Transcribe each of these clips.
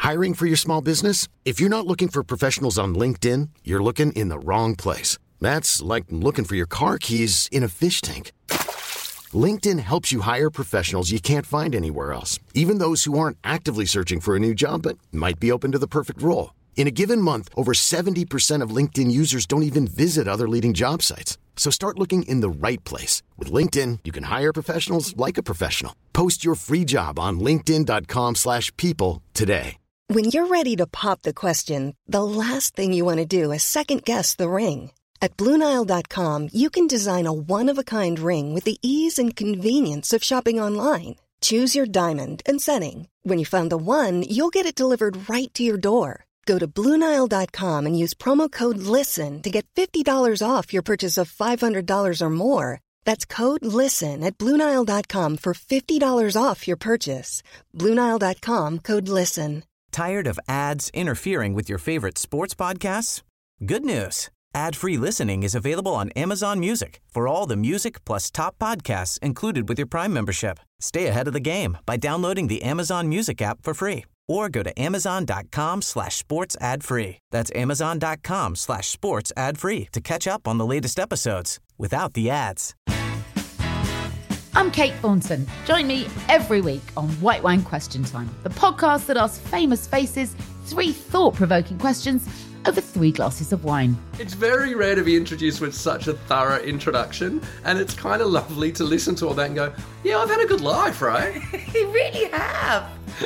Hiring for your small business? If you're not looking for professionals on LinkedIn, you're looking in the wrong place. That's like looking for your car keys in a fish tank. LinkedIn helps you hire professionals you can't find anywhere else, even those who aren't actively searching for a new job but might be open to the perfect role. In a given month, over 70% of LinkedIn users don't even visit other leading job sites. So start looking in the right place. With LinkedIn, you can hire professionals like a professional. Post your free job on linkedin.com/people today. When you're ready to pop the question, the last thing you want to do is second-guess the ring. At BlueNile.com, you can design a one-of-a-kind ring with the ease and convenience of shopping online. Choose your diamond and setting. When you find the one, you'll get it delivered right to your door. Go to BlueNile.com and use promo code LISTEN to get $50 off your purchase of $500 or more. That's code LISTEN at BlueNile.com for $50 off your purchase. BlueNile.com, code LISTEN. Tired of ads interfering with your favorite sports podcasts? Good news. Ad-free listening is available on Amazon Music for all the music plus top podcasts included with your Prime membership. Stay ahead of the game by downloading the Amazon Music app for free or go to amazon.com/sports ad free. That's amazon.com/sports ad free to catch up on the latest episodes without the ads. I'm Kate Thornton. Join me every week on White Wine Question Time, the podcast that asks famous faces 3 thought-provoking questions over 3 glasses of wine. It's very rare to be introduced with such a thorough introduction, and it's kind of lovely to listen to all that and go, yeah, I've had a good life, right? You really have.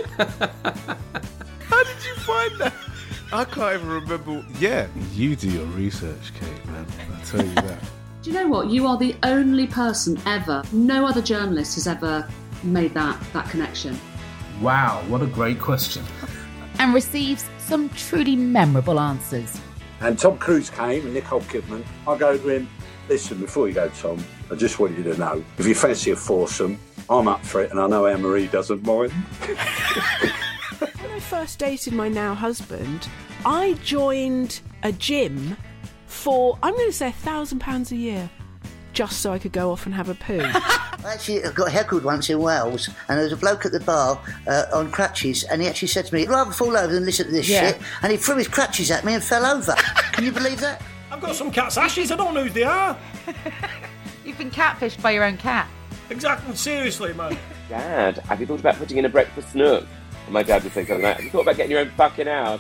How did you find that? I can't even remember. Yeah, you do your research, Kate, man. I'll tell you that. Do you know what? You are the only person ever, no other journalist has ever made that connection. Wow, what a great question. And receives some truly memorable answers. And Tom Cruise came and Nicole Kidman. I go to him, listen, before you go, Tom, I just want you to know, if you fancy a foursome, I'm up for it and I know Anne-Marie doesn't mind. When I first dated my now husband, I joined a gym for, I'm going to say £1,000 a year, just so I could go off and have a poo. Actually, I got heckled once in Wales, and there was a bloke at the bar on crutches, and he actually said to me, I'd rather fall over than listen to this shit, and he threw his crutches at me and fell over. Can you believe that? I've got some cat's ashes, I don't know who they are. You've been catfished by your own cat. Exactly, seriously, man. Dad, have you thought about putting in a breakfast nook? And my dad would say something like, have you thought about getting your own fucking house?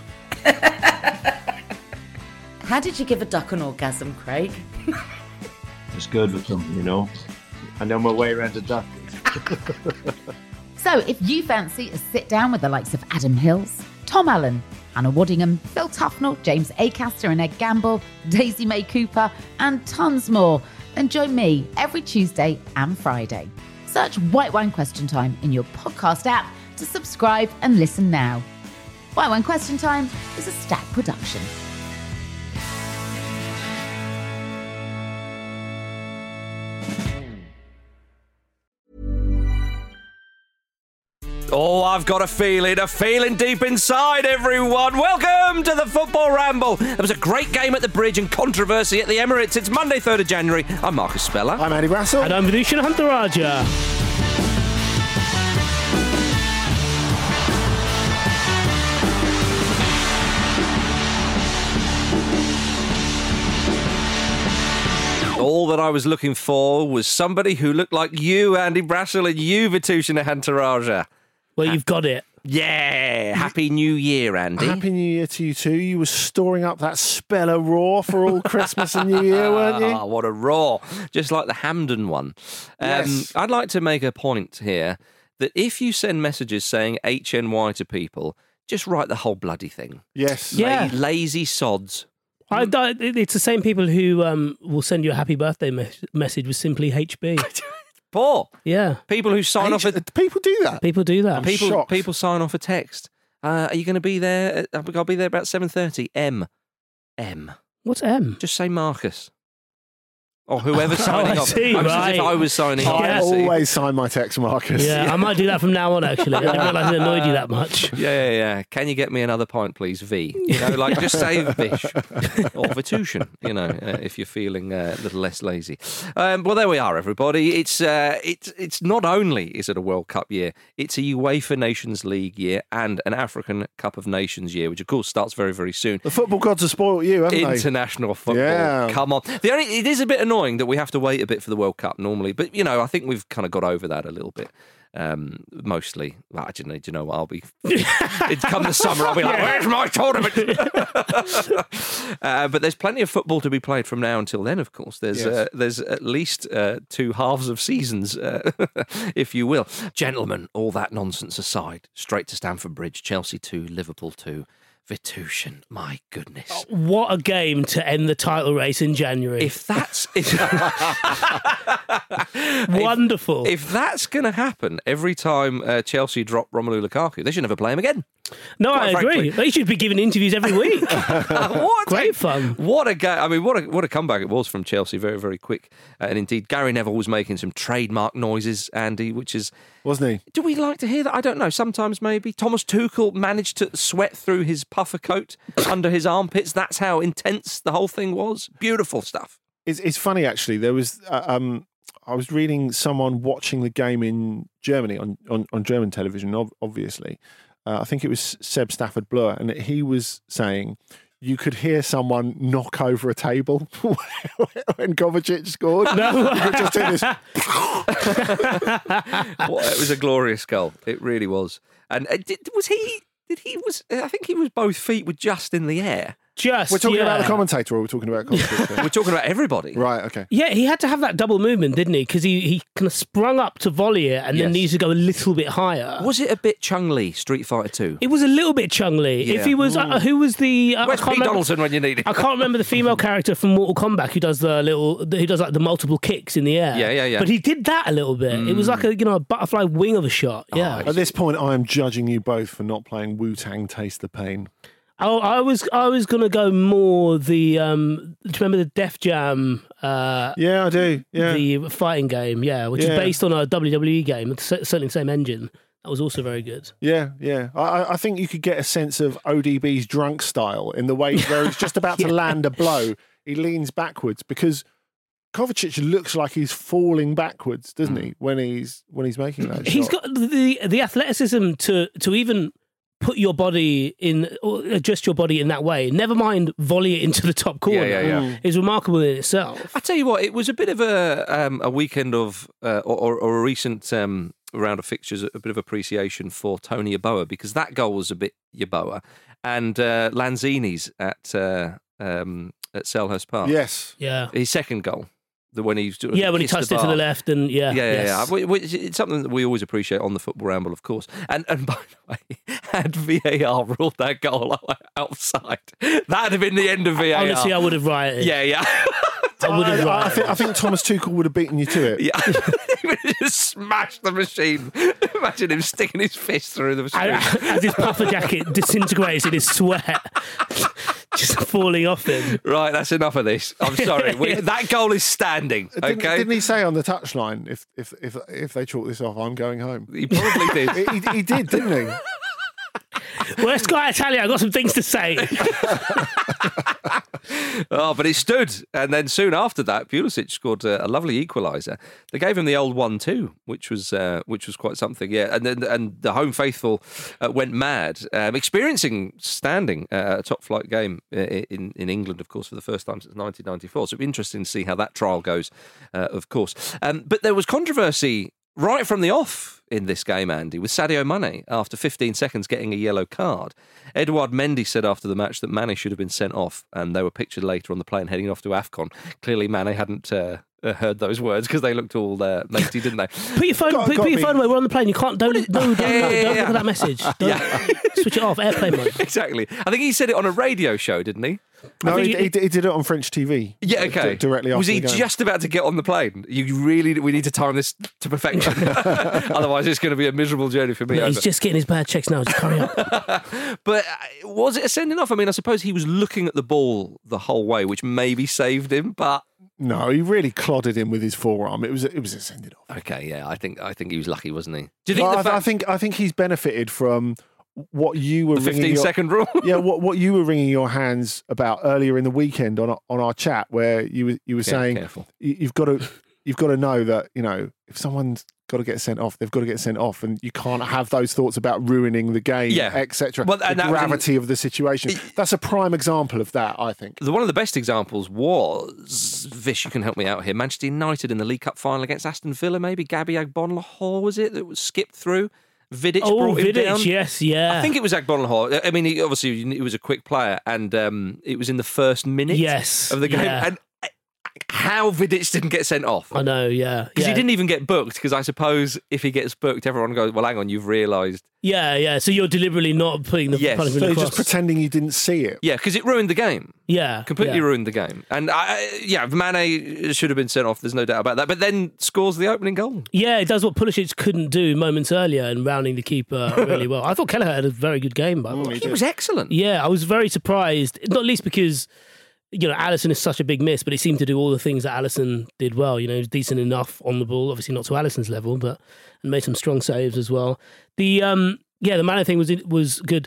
How did you give a duck an orgasm, Craig? It's good with them, you know. I know my way around a duck. So if you fancy a sit-down with the likes of Adam Hills, Tom Allen, Anna Waddingham, Phil Tufnell, James Acaster and Ed Gamble, Daisy May Cooper, and tons more, then join me every Tuesday and Friday. Search White Wine Question Time in your podcast app to subscribe and listen now. White Wine Question Time is a Stack production. Oh, I've got a feeling deep inside, everyone. Welcome to the Football Ramble. There was a great game at the Bridge and controversy at the Emirates. It's Monday, 3rd of January. I'm Marcus Speller. I'm Andy Brassel. And I'm Vidushan Huntaraja. All that I was looking for was somebody who looked like you, Andy Brassel, and you, Vidushan Huntaraja. Well, you've got it. Yeah. Happy New Year, Andy. Happy New Year to you too. You were storing up that Speller Raw for all Christmas and New Year, weren't you? Oh, what a Raw. Just like the Hampden one. Yes. I'd like to make a point here that if you send messages saying HNY to people, just write the whole bloody thing. Yes. Yeah. Lazy sods. It's the same people who will send you a happy birthday message with simply HB. Poor. Yeah. People who sign off... People do that? People do that. People sign off a text. Are you going to be there? I'll be there about 7:30. M. What's M? Just say Marcus. Or whoever's signing off. see, As right. if I was signing off. I you see. always sign my text, Marcus. Yeah, I might do that from now on, actually. I didn't realise it annoyed you that much. Yeah. Can you get me another pint, please, V? You know, like just say Vish or Vitution, you know, if you're feeling a little less lazy. Well, there we are, everybody. It's not only is it a World Cup year, it's a UEFA Nations League year and an African Cup of Nations year, which, of course, starts very, very soon. The football gods have spoiled you, haven't they? International football. Yeah. Come on. It is a bit annoying that we have to wait a bit for the World Cup normally, but you know, I think we've kind of got over that a little bit. Mostly, well, I do you know what? I'll be. It's come the summer. I'll be like, "Where's my tournament?" But there's plenty of football to be played from now until then. Of course, there's at least 2 halves of seasons, if you will. Gentlemen, all that nonsense aside, straight to Stamford Bridge. Chelsea 2, Liverpool 2. Vitution, my goodness. What a game to end the title race in January. If that's... Wonderful. If that's going to happen every time Chelsea drop Romelu Lukaku, they should never play him again. No, Quite I agree. frankly. They should be giving interviews every week. Great fun. What a game. I mean, what a comeback it was from Chelsea. Very, very quick. And indeed, Gary Neville was making some trademark noises, Andy, which is... Wasn't he? Do we like to hear that? I don't know. Sometimes maybe. Thomas Tuchel managed to sweat through his puffer coat under his armpits. That's how intense the whole thing was. Beautiful stuff. It's funny, actually. There was... I was reading someone watching the game in Germany on German television, obviously. I think it was Seb Stafford Bloor, and he was saying you could hear someone knock over a table when Kovacic scored. No. You could just hear this. It was a glorious goal. It really was. And I think he was both feet were just in the air. We're talking about the commentator, or we're talking about Kovacic? We're talking about everybody. Right, okay. Yeah, he had to have that double movement, didn't he? Because he kind of sprung up to volley it and then needs to go a little bit higher. Was it a bit Chung-Li, Street Fighter 2? It was a little bit Chung-Li. Yeah. If he was, who was the... Where's Pete Donaldson when you need him? I can't remember the female character from Mortal Kombat who does the multiple kicks in the air. Yeah. But he did that a little bit. It was like a butterfly wing of a shot. Yeah. At this point, I am judging you both for not playing Wu-Tang Taste the Pain. Oh, I was gonna go more the. Do you remember the Def Jam? Yeah, I do. Yeah, the fighting game. Yeah, which is based on a WWE game. It's certainly the same engine. That was also very good. Yeah. I think you could get a sense of ODB's drunk style in the way where he's just about to land a blow. He leans backwards because Kovacic looks like he's falling backwards, doesn't he? When he's making that shot. He's got the athleticism to even put your body in, or adjust your body in that way. Never mind volley it into the top corner. Yeah. Is remarkable in itself. I tell you what, it was a bit of a weekend of or a recent round of fixtures, a bit of appreciation for Tony Yeboah, because that goal was a bit Yeboah, and Lanzini's at Selhurst Park. Yes, his second goal. When he when he touched it to the left and yeah. It's something that we always appreciate on the Football Ramble, of course. And by the way, had VAR ruled that goal outside, that'd have been the end of VAR. Honestly, I would have rioted. Yeah. I think Thomas Tuchel would have beaten you to it. Yeah, he would have just smashed the machine. Imagine him sticking his fist through the machine as his puffer jacket disintegrates in his sweat. Just falling off him. Right, that's enough of this. I'm sorry. That goal is standing. Okay. Didn't he say on the touchline, if they chalk this off, I'm going home? He probably did. he did, didn't he? Well, Sky Italia, I've got some things to say. Oh, but it stood. And then soon after that, Pulisic scored a lovely equaliser. They gave him the old 1-2, which was quite something. Yeah, and the home faithful went mad, experiencing standing a top-flight game in England, of course, for the first time since 1994. So it'll be interesting to see how that trial goes, of course. But there was controversy right from the off in this game, Andy, with Sadio Mane after 15 seconds getting a yellow card. Edouard Mendy said after the match that Mane should have been sent off, and they were pictured later on the plane heading off to AFCON. Clearly, Mane hadn't heard those words because they looked all matey, didn't they? Put your phone away. We're on the plane. You can't. Don't look at that message. Switch it off. Airplane mode. Exactly. I think he said it on a radio show, didn't he? No, he did it on French TV. Yeah, okay. Directly after Was he the game. just about to get on the plane? We need to time this to perfection. Otherwise, it's going to be a miserable journey for me. No, he's just getting his bad checks now. Just hurry up. But was it a sending off? I mean, I suppose he was looking at the ball the whole way, which maybe saved him, but... No, he really clodded him with his forearm. It was a send it off. Okay, yeah, I think he was lucky, wasn't he? Do you think I think he's benefited from what you were the 15-second rule? Yeah, what you were wringing your hands about earlier in the weekend on our chat, where you were saying careful. you've got to know that, you know, if someone's got to get sent off, they've got to get sent off, and you can't have those thoughts about ruining the game, etc. Well, the gravity of the situation. That's a prime example of that, I think. One of the best examples was, Vish, you can help me out here, Manchester United in the League Cup final against Aston Villa, maybe Gabby Agbonlahor, was it, that was skipped through? Vidic brought him down. Yes, yeah. I think it was Agbonlahor. I mean, he was a quick player, and it was in the first minute of the game. Yeah. And how Vidic didn't get sent off. I know, yeah. Because he didn't even get booked, because I suppose if he gets booked, everyone goes, well, hang on, you've realised. Yeah. So you're deliberately not putting the punishment so you're across. just pretending you didn't see it. Yeah, because it ruined the game. Yeah. Completely ruined the game. And, Mane should have been sent off, there's no doubt about that, but then scores the opening goal. Yeah, it does what Pulisic couldn't do moments earlier and rounding the keeper really well. I thought Kelleher had a very good game, by the way. He was excellent. Yeah, I was very surprised, not least because, you know, Alisson is such a big miss, but he seemed to do all the things that Alisson did well. You know, he was decent enough on the ball, obviously not to Alisson's level, but and made some strong saves as well. The Mane thing was good.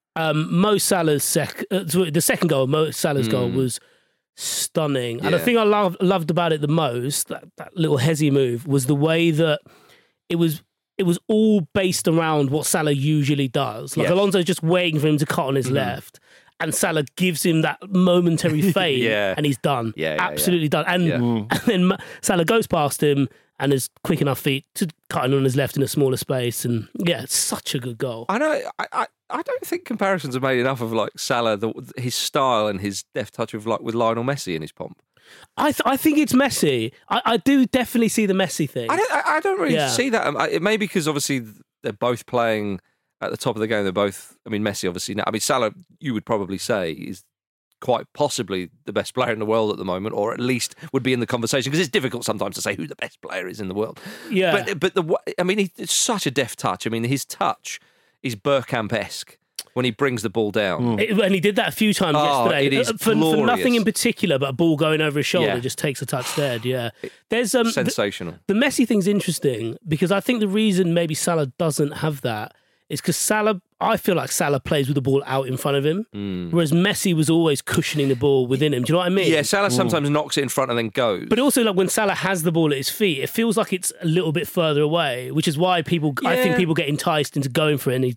Mo Salah's the second goal, Mo Salah's goal was stunning. And the thing I loved about it the most, that little hezzy move, was the way that it was all based around what Salah usually does. Like Alonso's just waiting for him to cut on his left. And Salah gives him that momentary fade, and he's done. Absolutely done. And then Salah goes past him and has quick enough feet to cut on his left in a smaller space. And it's such a good goal. I know. I don't think comparisons are made enough of like Salah, his style and his deft touch with Lionel Messi in his pomp. I think it's Messi. I do definitely see the Messi thing. I don't really see that. It may be because obviously they're both playing at the top of the game. They're both, I mean, Messi obviously. I mean, Salah, you would probably say, is quite possibly the best player in the world at the moment, or at least would be in the conversation, because it's difficult sometimes to say who the best player is in the world. Yeah. But it's such a deft touch. I mean, his touch is Bergkamp-esque when he brings the ball down. And he did that a few times yesterday. It is for nothing in particular, but a ball going over his shoulder, Yeah. just takes a touch dead. Yeah. There's sensational. The Messi thing's interesting, because I think the reason maybe Salah doesn't have that is because I feel like Salah plays with the ball out in front of him, whereas Messi was always cushioning the ball within him. Do you know what I mean? Yeah, Salah sometimes knocks it in front and then goes. But also, like when Salah has the ball at his feet, it feels like it's a little bit further away, which is why I think people get enticed into going for it. And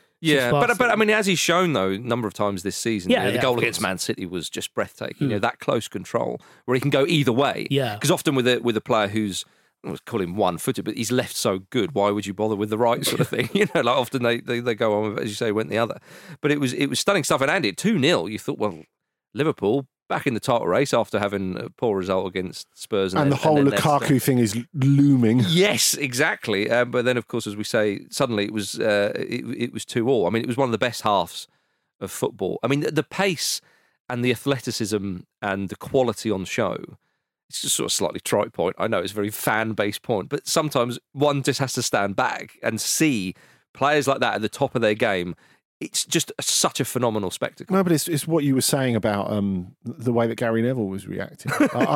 but I mean, as he's shown though, a number of times this season, the goal of against Man City was just breathtaking. You know, that close control where he can go either way. Yeah, because often with a player who's, I would call him one-footed, but he's left so good. Why would you bother with the right sort of thing? You know, like often they go on, as you say, went the other. But it was stunning stuff. And Andy, 2-0, you thought, well, Liverpool back in the title race after having a poor result against Spurs. And the whole Lukaku thing is looming. Yes, exactly. But then, of course, as we say, suddenly it was 2-2. I mean, it was one of the best halves of football. I mean, the pace and the athleticism and the quality on show. It's just sort of slightly trite point. I know it's a very fan-based point, but sometimes one just has to stand back and see players like that at the top of their game. It's just such a phenomenal spectacle. No, but it's what you were saying about the way that Gary Neville was reacting.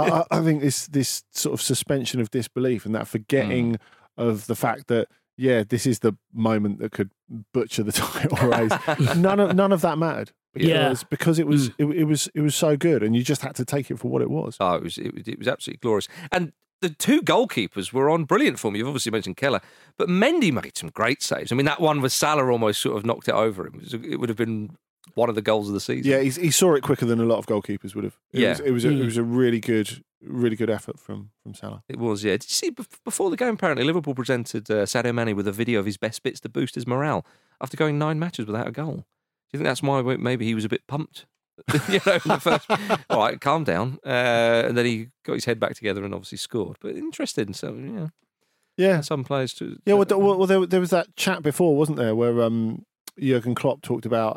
I think this sort of suspension of disbelief and that forgetting of the fact that, this is the moment that could butcher the title race. None of that mattered. Because it was so good, and you just had to take it for what it was. Oh, it was absolutely glorious. And the two goalkeepers were on brilliant form. You've obviously mentioned Keller, but Mendy made some great saves. I mean, that one with Salah almost sort of knocked it over him. It would have been one of the goals of the season. Yeah, he saw it quicker than a lot of goalkeepers would have. It was a really good effort from Salah. It was, yeah. Did you see before the game? Apparently, Liverpool presented Sadio Mane with a video of his best bits to boost his morale after going 9 matches without a goal. Do you think that's why maybe he was a bit pumped? In the first, all right, calm down. And then he got his head back together and obviously scored. But interesting. So, yeah. Some players too. Yeah, well, there was that chat before, wasn't there, where Jurgen Klopp talked about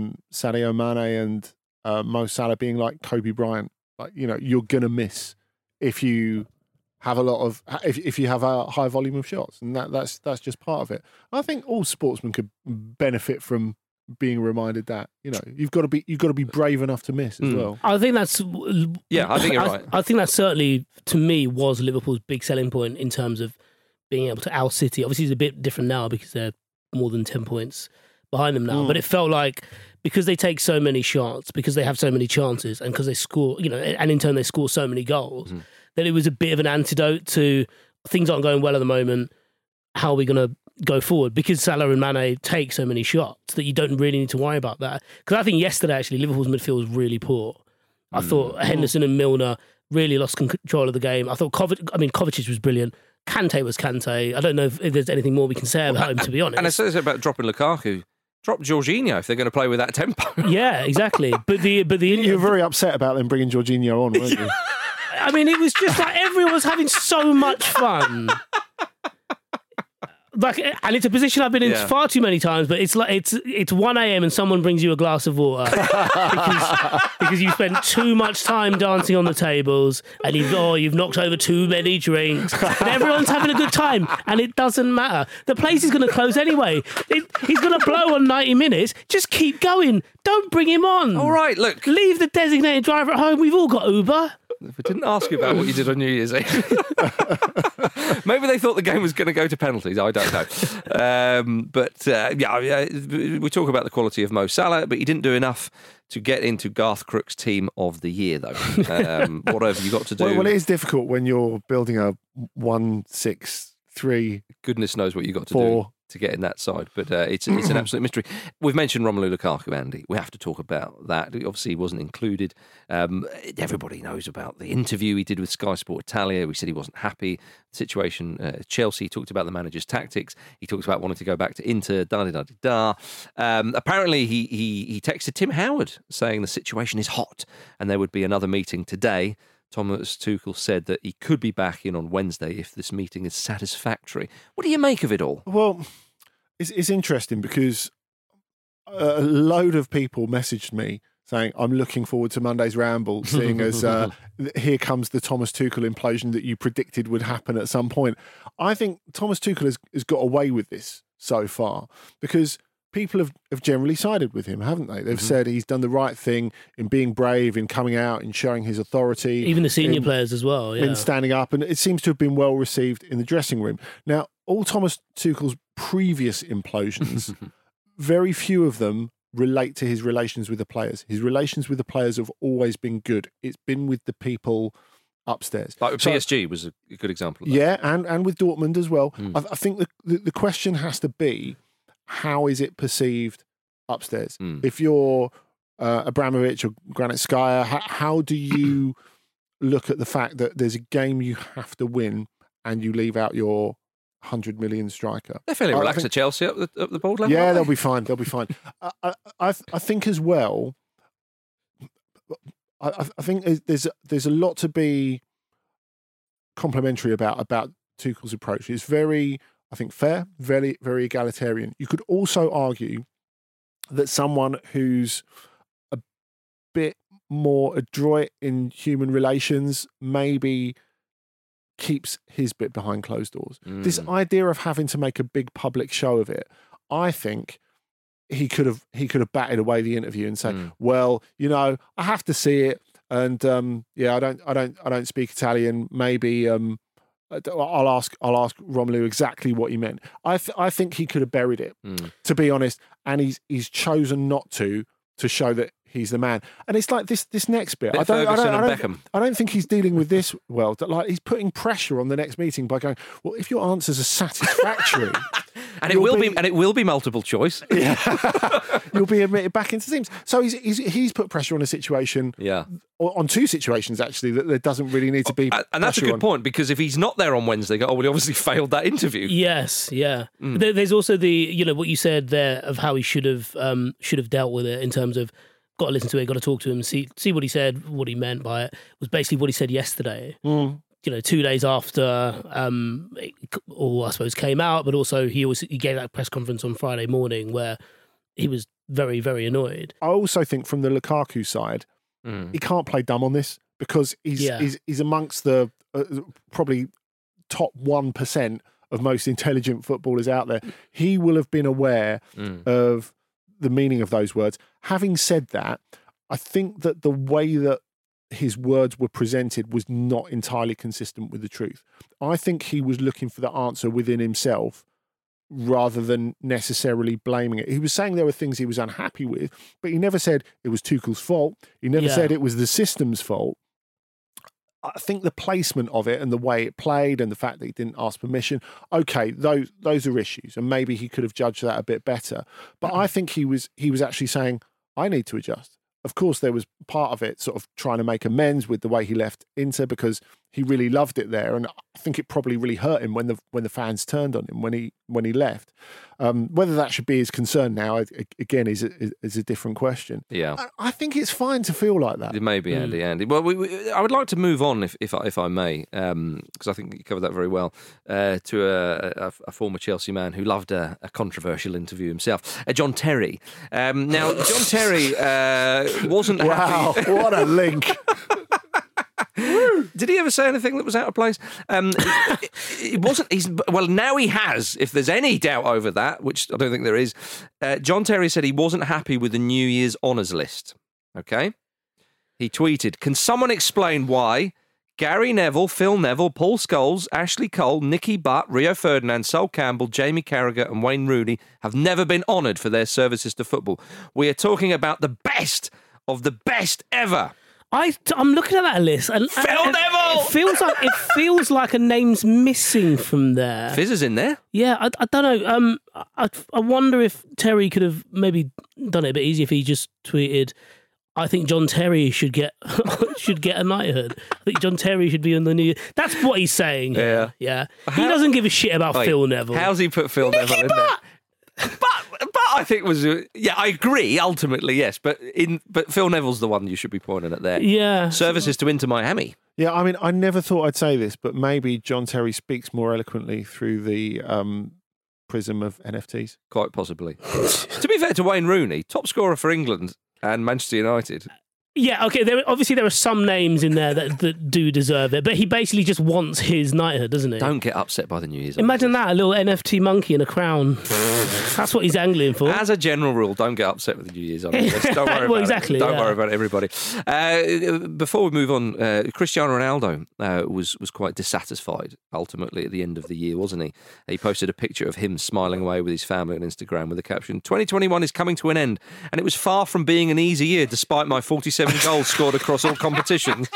Sadio Mane and Mo Salah being like Kobe Bryant. Like, you're gonna miss if you have if you have a high volume of shots, and that's just part of it. I think all sportsmen could benefit from being reminded that you've got to be brave enough to miss as well. I think that's I think you're right. I think that certainly to me was Liverpool's big selling point in terms of being able to out City. Obviously, it's a bit different now because they're more than 10 points behind them now. But it felt like because they take so many shots, because they have so many chances, and because they score, and in turn they score so many goals, that it was a bit of an antidote to things aren't going well at the moment. How are we going to go forward? Because Salah and Mane take so many shots that you don't really need to worry about that. Because I think yesterday, actually, Liverpool's midfield was really poor. I thought Henderson and Milner really lost control of the game. I thought Kovacic was brilliant. Kante was Kante. I don't know if there's anything more we can say about him, to be honest. And I said about dropping Lukaku. Drop Jorginho if they're going to play with that tempo. Yeah, exactly. But you were very upset about them bringing Jorginho on, weren't you? I mean, it was just like everyone was having so much fun. And it's a position I've been in far too many times, but it's like it's 1 a.m. and someone brings you a glass of water because you spent too much time dancing on the tables and you've knocked over too many drinks and everyone's having a good time and it doesn't matter. The place is going to close anyway. He's going to blow on 90 minutes. Just keep going. Don't bring him on. All right, look. Leave the designated driver at home. We've all got Uber. If I didn't ask you about what you did on New Year's Eve. Maybe they thought the game was going to go to penalties. I don't know. We talk about the quality of Mo Salah, but he didn't do enough to get into Garth Crooks' team of the year, though. What have you got to do? Well, it is difficult when you're building a 1-6-3. Goodness knows what you got to do to get in that side, but it's an absolute mystery. We've mentioned Romelu Lukaku, Andy. We have to talk about that. Obviously, he wasn't included. Everybody knows about the interview he did with Sky Sport Italia. We said he wasn't happy. The situation at Chelsea. He talked about the manager's tactics. He talked about wanting to go back to Inter. Apparently, he texted Tim Howard saying the situation is hot and there would be another meeting today. Thomas Tuchel said that he could be back in on Wednesday if this meeting is satisfactory. What do you make of it all? Well, it's interesting because a load of people messaged me saying, I'm looking forward to Monday's ramble, seeing as here comes the Thomas Tuchel implosion that you predicted would happen at some point. I think Thomas Tuchel has got away with this so far because people have generally sided with him, haven't they? They've said he's done the right thing in being brave, in coming out, in showing his authority. Even the senior players as well, in standing up. And it seems to have been well received in the dressing room. Now, all Thomas Tuchel's previous implosions, very few of them relate to his relations with the players. His relations with the players have always been good. It's been with the people upstairs. Like PSG was a good example of that. Yeah, and with Dortmund as well. I think the question has to be, how is it perceived upstairs? If you're Abramovich or Granit Xhaka, how do you look at the fact that there's a game you have to win and you leave out your 100 million striker? They're fairly relaxed at Chelsea up the board level. Yeah, they'll be fine. They'll be fine. I think as well. I think there's a lot to be complimentary about Tuchel's approach. It's very, I think, fair, very, very egalitarian. You could also argue that someone who's a bit more adroit in human relations maybe keeps his bit behind closed doors. This idea of having to make a big public show of it, I think he could have batted away the interview and said, well, I have to see it, and I don't speak Italian. Maybe I'll ask Romelu exactly what he meant. I think he could have buried it, to be honest, and he's chosen not to show that he's the man. And it's like this next bit. I don't think he's dealing with this well. Like, he's putting pressure on the next meeting by going, well, if your answers are satisfactory, and it will be multiple choice. You'll be admitted back into teams. So he's put pressure on a situation. Yeah, on two situations actually that there doesn't really need to be. And that's a good point, because if he's not there on Wednesday, he obviously failed that interview. Yes, yeah. There's also the what you said there of how he should have dealt with it in terms of, got to listen to it, got to talk to him, see what he said, what he meant by it, was basically what he said yesterday. 2 days after, or I suppose came out, but also he gave that press conference on Friday morning where he was very, very annoyed. I also think from the Lukaku side, he can't play dumb on this, because he's amongst the probably top 1% of most intelligent footballers out there. He will have been aware of the meaning of those words. Having said that, I think that the way that his words were presented was not entirely consistent with the truth. I think he was looking for the answer within himself rather than necessarily blaming it. He was saying there were things he was unhappy with, but he never said it was Tuchel's fault. He never said it was the system's fault. I think the placement of it and the way it played and the fact that he didn't ask permission, okay, those are issues, and maybe he could have judged that a bit better. But I think he was actually saying, I need to adjust. Of course, there was part of it sort of trying to make amends with the way he left Inter because he really loved it there, and I think it probably really hurt him when the fans turned on him when he left. Whether that should be his concern now, again, is a different question. Yeah, I think it's fine to feel like that. It may be, Andy. Well, I would like to move on, if I may, because I think you covered that very well, to a former Chelsea man who loved a controversial interview himself, John Terry. Now, John Terry wasn't happy. Wow, what a link. Did he ever say anything that was out of place? It wasn't. Well, now he has. If there's any doubt over that, which I don't think there is, John Terry said he wasn't happy with the New Year's honours list. Okay, he tweeted, "Can someone explain why Gary Neville, Phil Neville, Paul Scholes, Ashley Cole, Nicky Butt, Rio Ferdinand, Sol Campbell, Jamie Carragher and Wayne Rooney have never been honoured for their services to football? We are talking about the best of the best ever." I'm looking at that list, and Phil Neville! It feels like a name's missing from there. Fizz is in there. Yeah, I don't know. I wonder if Terry could have maybe done it a bit easier if he just tweeted, "I think John Terry should get a knighthood. I think John Terry should be on the new." That's what he's saying. Yeah. He doesn't give a shit about Phil Neville. How's he put Phil Neville in there? But I think I agree ultimately, yes, but Phil Neville's the one you should be pointing at there. Yeah, services to Inter Miami. Yeah, I mean, I never thought I'd say this, but maybe John Terry speaks more eloquently through the prism of NFTs. Quite possibly. To be fair to Wayne Rooney, top scorer for England and Manchester United. Yeah, okay. There are some names in there that do deserve it, but he basically just wants his knighthood, doesn't he? Don't get upset by the New Year's. Imagine that, a little NFT monkey and a crown. That's what he's angling for. As a general rule, don't get upset with the New Year's. Don't worry about exactly, it. Don't worry about everybody. Before we move on, Cristiano Ronaldo was quite dissatisfied ultimately at the end of the year, wasn't he? He posted a picture of him smiling away with his family on Instagram with the caption, "2021 is coming to an end, and it was far from being an easy year despite my 47 goals scored across all competitions."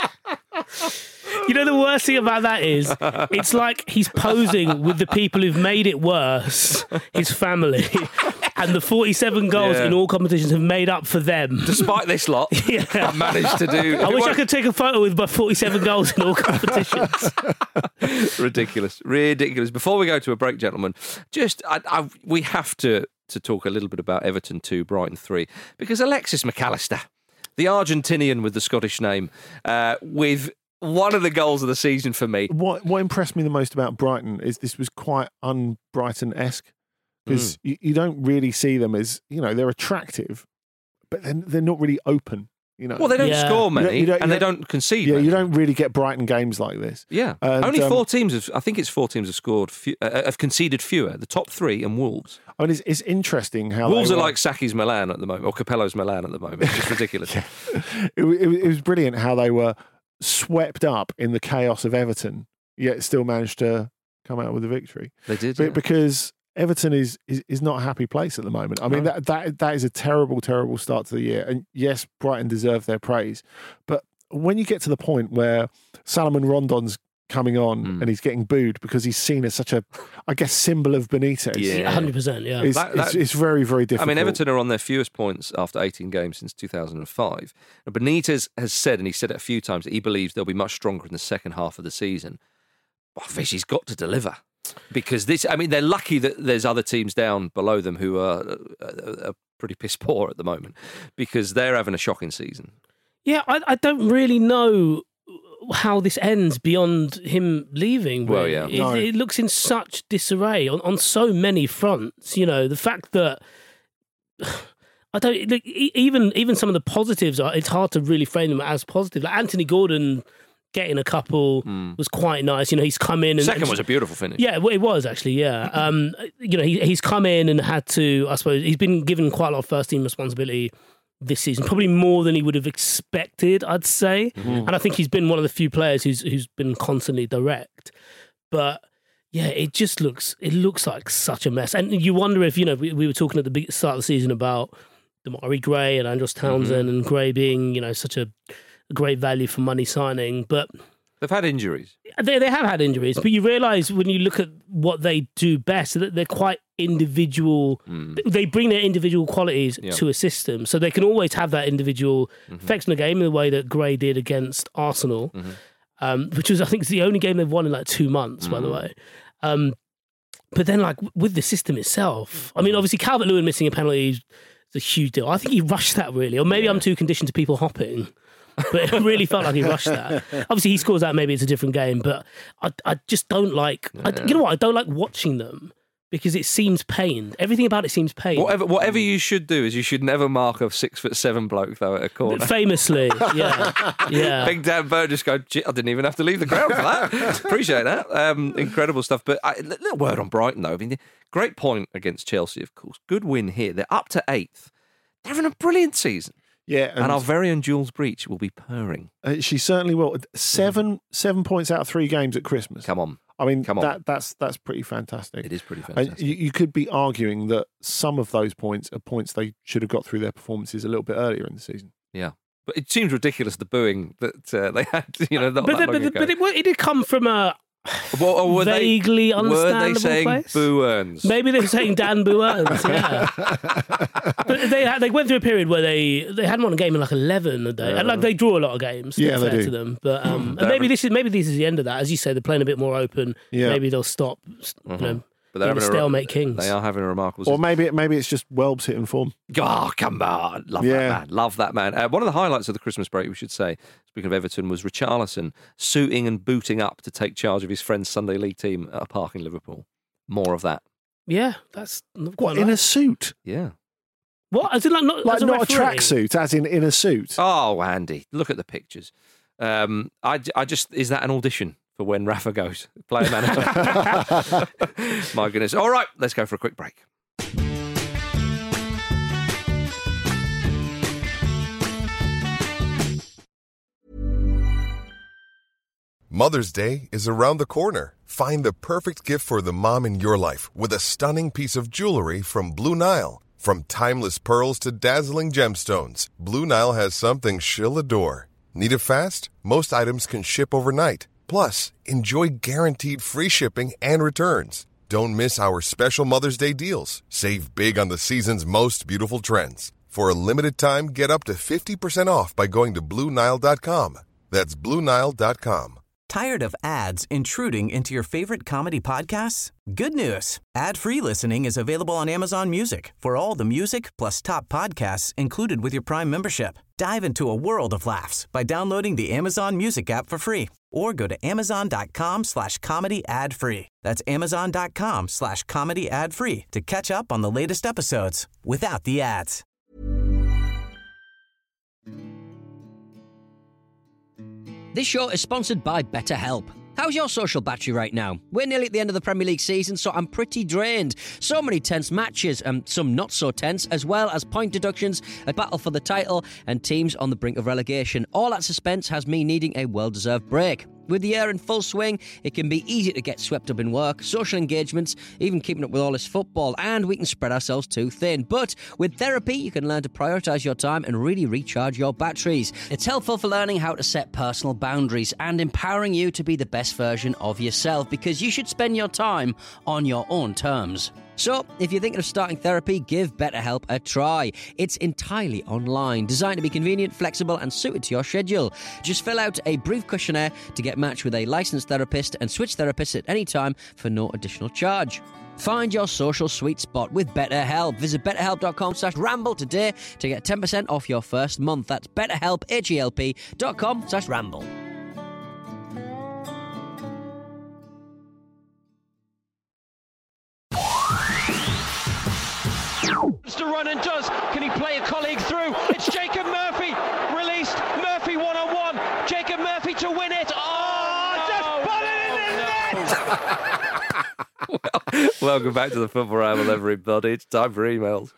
You know, the worst thing about that is it's like he's posing with the people who've made it worse, his family, and the 47 goals in all competitions have made up for them. Despite this lot, I've managed to do... I wish I could take a photo with my 47 goals in all competitions. Ridiculous. Before we go to a break, gentlemen, we have to talk a little bit about Everton 2, Brighton 3, because Alexis McAllister, the Argentinian with the Scottish name, with one of the goals of the season for me. What impressed me the most about Brighton is this was quite un-Brighton-esque, because you don't really see them as, they're attractive, but they're not really open. Well, they don't score many, they don't concede. Yeah, many. you don't really get Brighton games like this. Yeah, and, only 4 teams. I think it's 4 teams have scored, have conceded fewer. The top 3 and Wolves. I mean, it's interesting how Wolves are like Saki's Milan at the moment, or Capello's Milan at the moment. It's just ridiculous. It was brilliant how they were swept up in the chaos of Everton, yet still managed to come out with a victory. They did, because Everton is not a happy place at the moment. I mean, that is a terrible, terrible start to the year. And yes, Brighton deserve their praise. But when you get to the point where Salomon Rondon's coming on and he's getting booed because he's seen as such a, I guess, symbol of Benitez. Yeah, 100%, yeah. It's very, very difficult. I mean, Everton are on their fewest points after 18 games since 2005. And Benitez has said, and he said it a few times, that he believes they'll be much stronger in the second half of the season. Well, Vichy's got to deliver. Because they're lucky that there's other teams down below them who are pretty piss poor at the moment, because they're having a shocking season. Yeah, I don't really know how this ends beyond him leaving. Really. Well, yeah. It looks in such disarray on so many fronts. The fact that I don't even some of the positives it's hard to really frame them as positive. Like Anthony Gordon getting a couple was quite nice. You know, he's come in. And Second was a beautiful finish. Yeah, well, it was actually. Yeah, you know, he's come in and had to. I suppose he's been given quite a lot of first team responsibility this season, probably more than he would have expected, I'd say. And I think he's been one of the few players who's been constantly direct. But yeah, it looks like such a mess. And you wonder if, you know, we were talking at the start of the season about Damari Gray and Andros Townsend and Gray being, you know, such a great value for money signing, but they've had injuries. They have had injuries, but you realise when you look at what they do best, that they're quite individual. They bring their individual qualities to a system, so they can always have that individual effect on the game in the way that Gray did against Arsenal, which was, I think, the only game they've won in like 2 months, by the way. But then, like, with the system itself, I mean, obviously Calvert-Lewin missing a penalty is a huge deal. I think he rushed that, really, or maybe I'm too conditioned to people hopping. But it really felt like he rushed that. Obviously, he scores that, maybe it's a different game, but I just don't like... you know what? I don't like watching them because it seems pained. Everything about it seems pained. Whatever you should do is you should never mark a 6'7" bloke, though, at a corner. Famously, yeah. Big Dan Burn just go, gee, I didn't even have to leave the ground for that. Appreciate that. Incredible stuff. But a little word on Brighton, though. I mean, great point against Chelsea, of course. Good win here. They're up to 8th. They're having a brilliant season. Yeah, and our very own Jules Breach will be purring. She certainly will. 7 points out of 3 games at Christmas. Come on. I mean, that's pretty fantastic. It is pretty fantastic. You could be arguing that some of those points are points they should have got through their performances a little bit earlier in the season. Yeah. But it seems ridiculous, the booing that they had, you know, not that long ago. But it did come from a... Were vaguely understandable were they saying place. Boo Earns? Maybe they were saying Dan Boo Earns, yeah. But they went through a period where they hadn't won a game in like 11 a day. And like they draw a lot of games, fair to them. But and maybe this is the end of that. As you say, they're playing a bit more open. Yeah. Maybe they'll stop. You know, but they're having stalemate kings. They are having a remarkable season. Or maybe it's just Welb's hitting form. Oh, come on. Love that man. Love that man. One of the highlights of the Christmas break, we should say, speaking of Everton, was Richarlison suiting and booting up to take charge of his friend's Sunday League team at a park in Liverpool. More of that. Yeah, that's quite in a suit? Yeah. What? As in not a tracksuit, as in a suit? Oh, Andy, look at the pictures. I just, is that an audition for when Rafa goes? Player manager. My goodness. All right, let's go for a quick break. Mother's Day is around the corner. Find the perfect gift for the mom in your life with a stunning piece of jewelry from Blue Nile. From timeless pearls to dazzling gemstones, Blue Nile has something she'll adore. Need it fast? Most items can ship overnight. Plus, enjoy guaranteed free shipping and returns. Don't miss our special Mother's Day deals. Save big on the season's most beautiful trends. For a limited time, get up to 50% off by going to BlueNile.com. That's BlueNile.com. Tired of ads intruding into your favorite comedy podcasts? Good news. Ad-free listening is available on Amazon Music for all the music plus top podcasts included with your Prime membership. Dive into a world of laughs by downloading the Amazon Music app for free or go to amazon.com/comedy ad-free. That's amazon.com/comedy ad-free to catch up on the latest episodes without the ads. This show is sponsored by BetterHelp. How's your social battery right now? We're nearly at the end of the Premier League season, so I'm pretty drained. So many tense matches, and some not so tense, as well as point deductions, a battle for the title, and teams on the brink of relegation. All that suspense has me needing a well-deserved break. With the year in full swing, it can be easy to get swept up in work, social engagements, even keeping up with all this football, and we can spread ourselves too thin. But with therapy, you can learn to prioritise your time and really recharge your batteries. It's helpful for learning how to set personal boundaries and empowering you to be the best version of yourself, because you should spend your time on your own terms. So, if you're thinking of starting therapy, give BetterHelp a try. It's entirely online, designed to be convenient, flexible, and suited to your schedule. Just fill out a brief questionnaire to get matched with a licensed therapist and switch therapists at any time for no additional charge. Find your social sweet spot with BetterHelp. Visit betterhelp.com/ramble today to get 10% off your first month. That's betterhelp, HELP.com/ramble. To run and does. Can he play a colleague through? It's Jacob Murphy released. Murphy one-on-one. Jacob Murphy to win it. Welcome back to the Football Ramble, everybody. It's time for emails.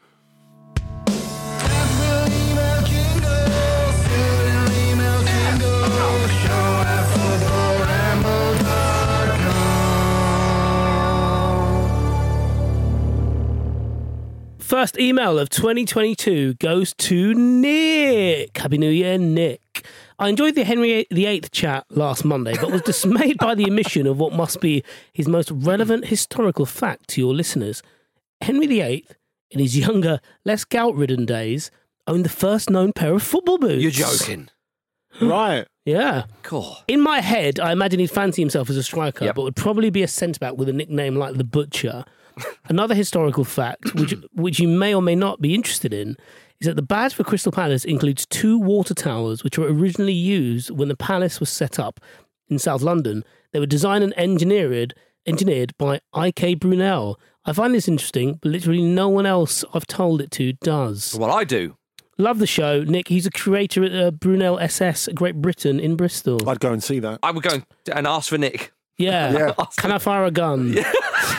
First email of 2022 goes to Nick. Happy New Year, Nick. I enjoyed the Henry VIII chat last Monday, but was dismayed by the omission of what must be his most relevant historical fact to your listeners. Henry VIII, in his younger, less gout-ridden days, owned the first known pair of football boots. You're joking. Right. Yeah. Cool. In my head, I imagine he'd fancy himself as a striker, but would probably be a centre-back with a nickname like the Butcher. Another historical fact, which you may or may not be interested in, is that the badge for Crystal Palace includes 2 water towers, which were originally used when the palace was set up in South London. They were designed and engineered by I.K. Brunel. I find this interesting, but literally no one else I've told it to does. Well, I do. Love the show. Nick, he's a curator at Brunel SS, Great Britain, in Bristol. I'd go and see that. I would go and ask for Nick. Yeah. Can I fire a gun? Yeah.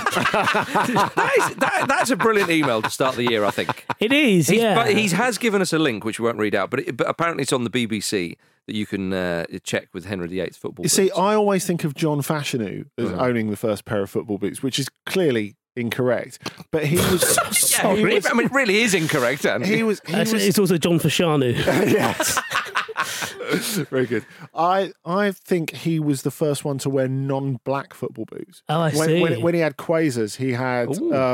That's a brilliant email to start the year, I think. It is, But he has given us a link, which we won't read out, but apparently it's on the BBC that you can check with Henry VIII's football boots. You see, I always think of John Fashanu as owning the first pair of football boots, which is clearly incorrect. But he was... I mean, it really is incorrect, and It's also John Fashanu. Yes. Very good. I think he was the first one to wear non-black football boots. Oh, I see. When he had Quasars, he had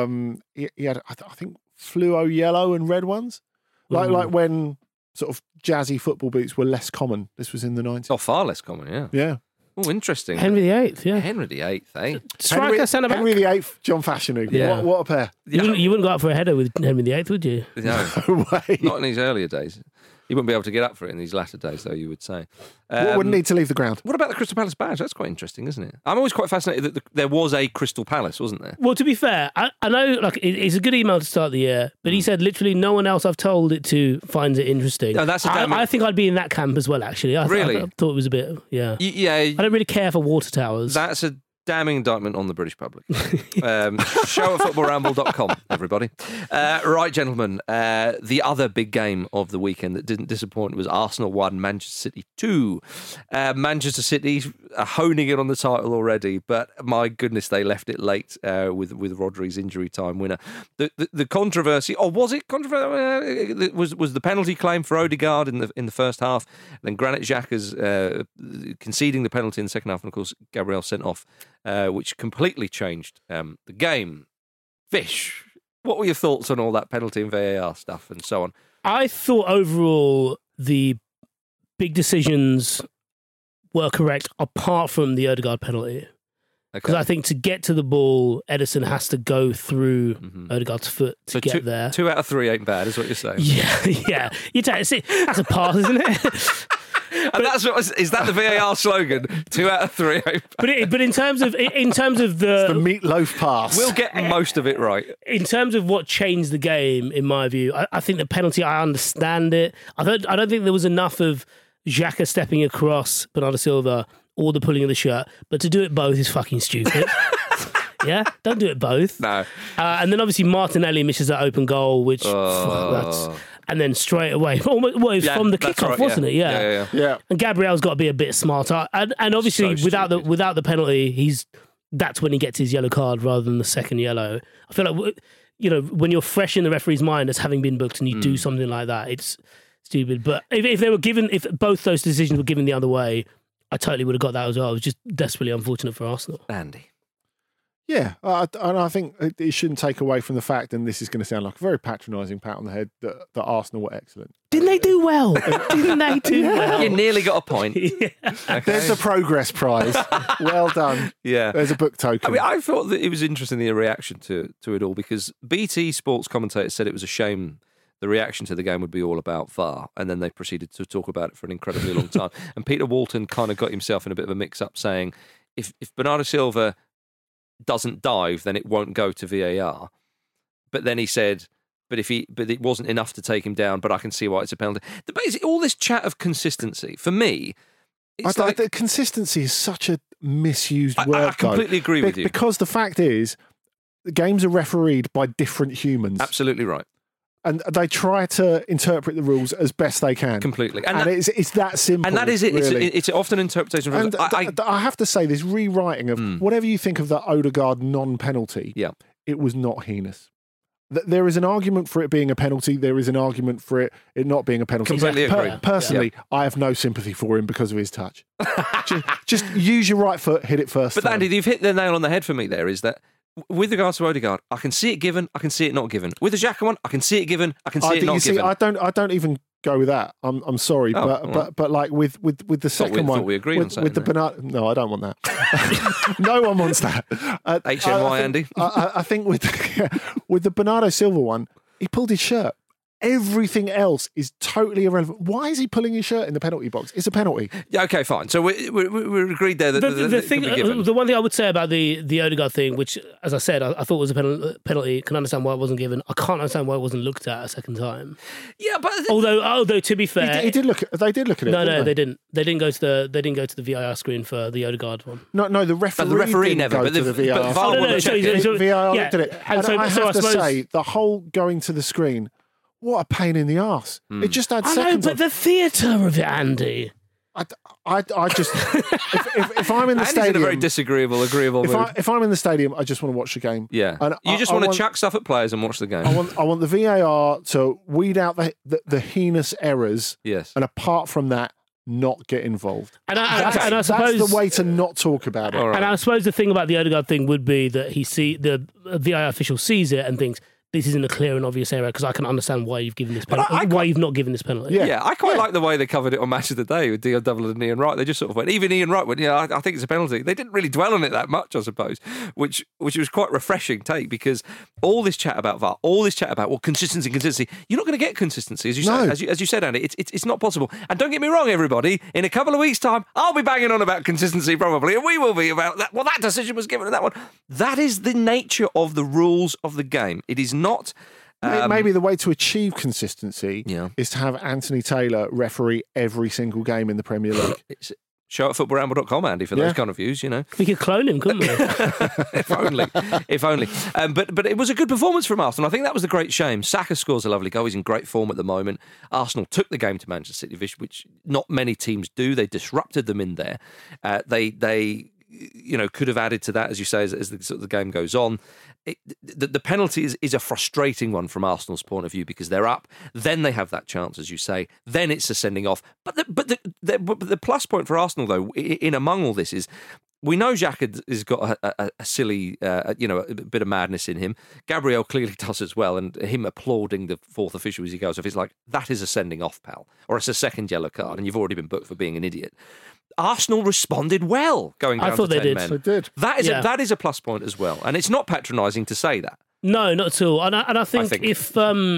he had I think fluo yellow and red ones. Like when sort of jazzy football boots were less common. This was in the 90s. Oh, far less common, yeah. Yeah. Oh, interesting. Henry VIII, yeah. Henry VIII, eh? Striker, centre back. Henry VIII, John Fashanu. Yeah. What a pair. You wouldn't go out for a header with Henry VIII, would you? No. No way. Not in his earlier days. He wouldn't be able to get up for it in these latter days, though, you would say. Wouldn't need to leave the ground. What about the Crystal Palace badge? That's quite interesting, isn't it? I'm always quite fascinated that there was a Crystal Palace, wasn't there? Well, to be fair, I know it's a good email to start the year, but he said literally no one else I've told it to finds it interesting. No, that's I think I'd be in that camp as well, actually. Really? I thought it was a bit, yeah. Yeah. I don't really care for water towers. That's a damning indictment on the British public. Show at footballramble.com, everybody. Right, gentlemen, the other big game of the weekend that didn't disappoint was Arsenal 1, Manchester City 2. Manchester City are honing in on the title already, but my goodness, they left it late with Rodri's injury time winner. The controversy, or was it controversy? Was the penalty claim for Odegaard in the first half, then Granit Xhaka's conceding the penalty in the second half, and of course Gabriel sent off, which completely changed the game. Fish, what were your thoughts on all that penalty and VAR stuff and so on? I thought overall the big decisions were correct, apart from the Odegaard penalty. Because I think to get to the ball, Ederson has to go through Odegaard's foot to get there. 2 out of 3 ain't bad, is what you're saying. Yeah. That's a pass, isn't it? And is that the VAR slogan? 2 out of 3. But in terms of the meatloaf pass, we'll get most of it right. In terms of what changed the game, in my view, I think the penalty. I understand it. I don't think there was enough of Xhaka stepping across Bernardo Silva or the pulling of the shirt, but to do it both is fucking stupid. Yeah, don't do it both. No. And then obviously Martinelli misses that open goal, which and then straight away, from the kickoff, right, wasn't it? Yeah. And Gabriel's got to be a bit smarter, and obviously without the penalty, that's when he gets his yellow card rather than the second yellow. I feel like when you're fresh in the referee's mind as having been booked and you do something like that, it's stupid. But if both those decisions were given the other way, I totally would have got that as well. It was just desperately unfortunate for Arsenal. Andy. Yeah, and I think it shouldn't take away from the fact, and this is going to sound like a very patronising pat on the head, that Arsenal were excellent. Didn't they do well? Well? You nearly got a point. Yeah. Okay. There's the progress prize. Well done. Yeah. There's a book token. I mean, I thought that it was interesting, the reaction to it all, because BT Sports commentators said it was a shame the reaction to the game would be all about VAR, and then they proceeded to talk about it for an incredibly long time. And Peter Walton kind of got himself in a bit of a mix-up, saying if Bernardo Silva doesn't dive, then it won't go to VAR. But then he said, but it wasn't enough to take him down, but I can see why it's a penalty. Basically, all this chat of consistency, for me, it's the consistency is such a misused word. I completely agree with you. Because the fact is, the games are refereed by different humans. Absolutely right. And they try to interpret the rules as best they can. Completely. And it's that simple. And that is it. Really. It's often interpretation. And I have to say, this rewriting of whatever you think of the Odegaard non-penalty, it was not heinous. There is an argument for it being a penalty. There is an argument for it not being a penalty. Completely agree. Personally, I have no sympathy for him because of his touch. just use your right foot, hit it first. But Andy, you've hit the nail on the head for me there, is that with regards to Odegaard, I can see it given, I can see it not given. With the Xhaka one, I can see it given, I can see it not given. I don't even go with that. I'm sorry, but like with the second one, we agreed on with the Bernardo. No, I don't want that. No one wants that. HMY, Andy. I think with the Bernardo Silva one, he pulled his shirt. Everything else is totally irrelevant. Why is he pulling his shirt in the penalty box? It's a penalty. Yeah, okay, fine. So we agreed there that the thing, the one thing I would say about the Odegaard thing, which, as I said, I thought was a penalty. Can understand why it wasn't given. I can't understand why it wasn't looked at a second time. Yeah, but although to be fair, they did look at it. No, they didn't. They didn't go to the VAR screen for the Odegaard one. No, the referee never. But the VAR. VAR looked at it. And I have to say, the whole going to the screen. What a pain in the arse! It just had seconds. I know, but the theatre of it, Andy. I just if I'm in the Andy's stadium, in a very disagreeable, agreeable mood. If I'm in the stadium, I just want to watch the game. Yeah, and you just want to chuck stuff at players and watch the game. I want the VAR to weed out the heinous errors. Yes, and apart from that, not get involved. And I suppose that's the way to not talk about it. Right. And I suppose the thing about the Odegaard thing would be that the VAR official sees it and thinks, this isn't a clear and obvious error because I can understand why you've given this penalty. Why you've not given this penalty. Yeah, I quite like the way they covered it on Match of the Day with Dion Dublin and Ian Wright. They just sort of went, even Ian Wright went, I think it's a penalty. They didn't really dwell on it that much, I suppose, which was quite refreshing take because all this chat about VAR, all this chat about consistency. You're not going to get consistency, as you said, Andy. It's not possible. And don't get me wrong, everybody. In a couple of weeks' time, I'll be banging on about consistency probably, and we will be about that. Well, that decision was given and that one. That is the nature of the rules of the game. It is not. Maybe the way to achieve consistency is to have Anthony Taylor referee every single game in the Premier League. Show at footballramble.com, Andy, for those kind of views, We could clone him, couldn't we? If only. But it was a good performance from Arsenal. I think that was the great shame. Saka scores a lovely goal. He's in great form at the moment. Arsenal took the game to Manchester City, which not many teams do. They disrupted them in there. They could have added to that, as you say, as the game goes on. The penalty is a frustrating one from Arsenal's point of view because they're up, then they have that chance, as you say, then it's a sending off. But the plus point for Arsenal, though, in among all this is we know Xhaka has got a silly, a bit of madness in him. Gabriel clearly does as well, and him applauding the fourth official as he goes off, he's like, that is a sending off, pal, or it's a second yellow card, and you've already been booked for being an idiot. Arsenal responded well going down to 10 men. They did. That is a plus point as well, and it's not patronising to say that. No, not at all. And I think if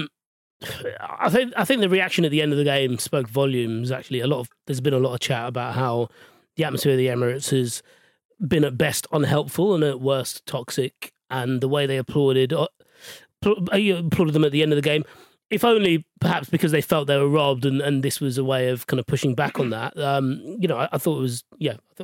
I think the reaction at the end of the game spoke volumes. Actually, there's been a lot of chat about how the atmosphere of the Emirates has been at best unhelpful and at worst toxic, and the way they applauded them at the end of the game. If only perhaps because they felt they were robbed, and this was a way of kind of pushing back on that. I thought it was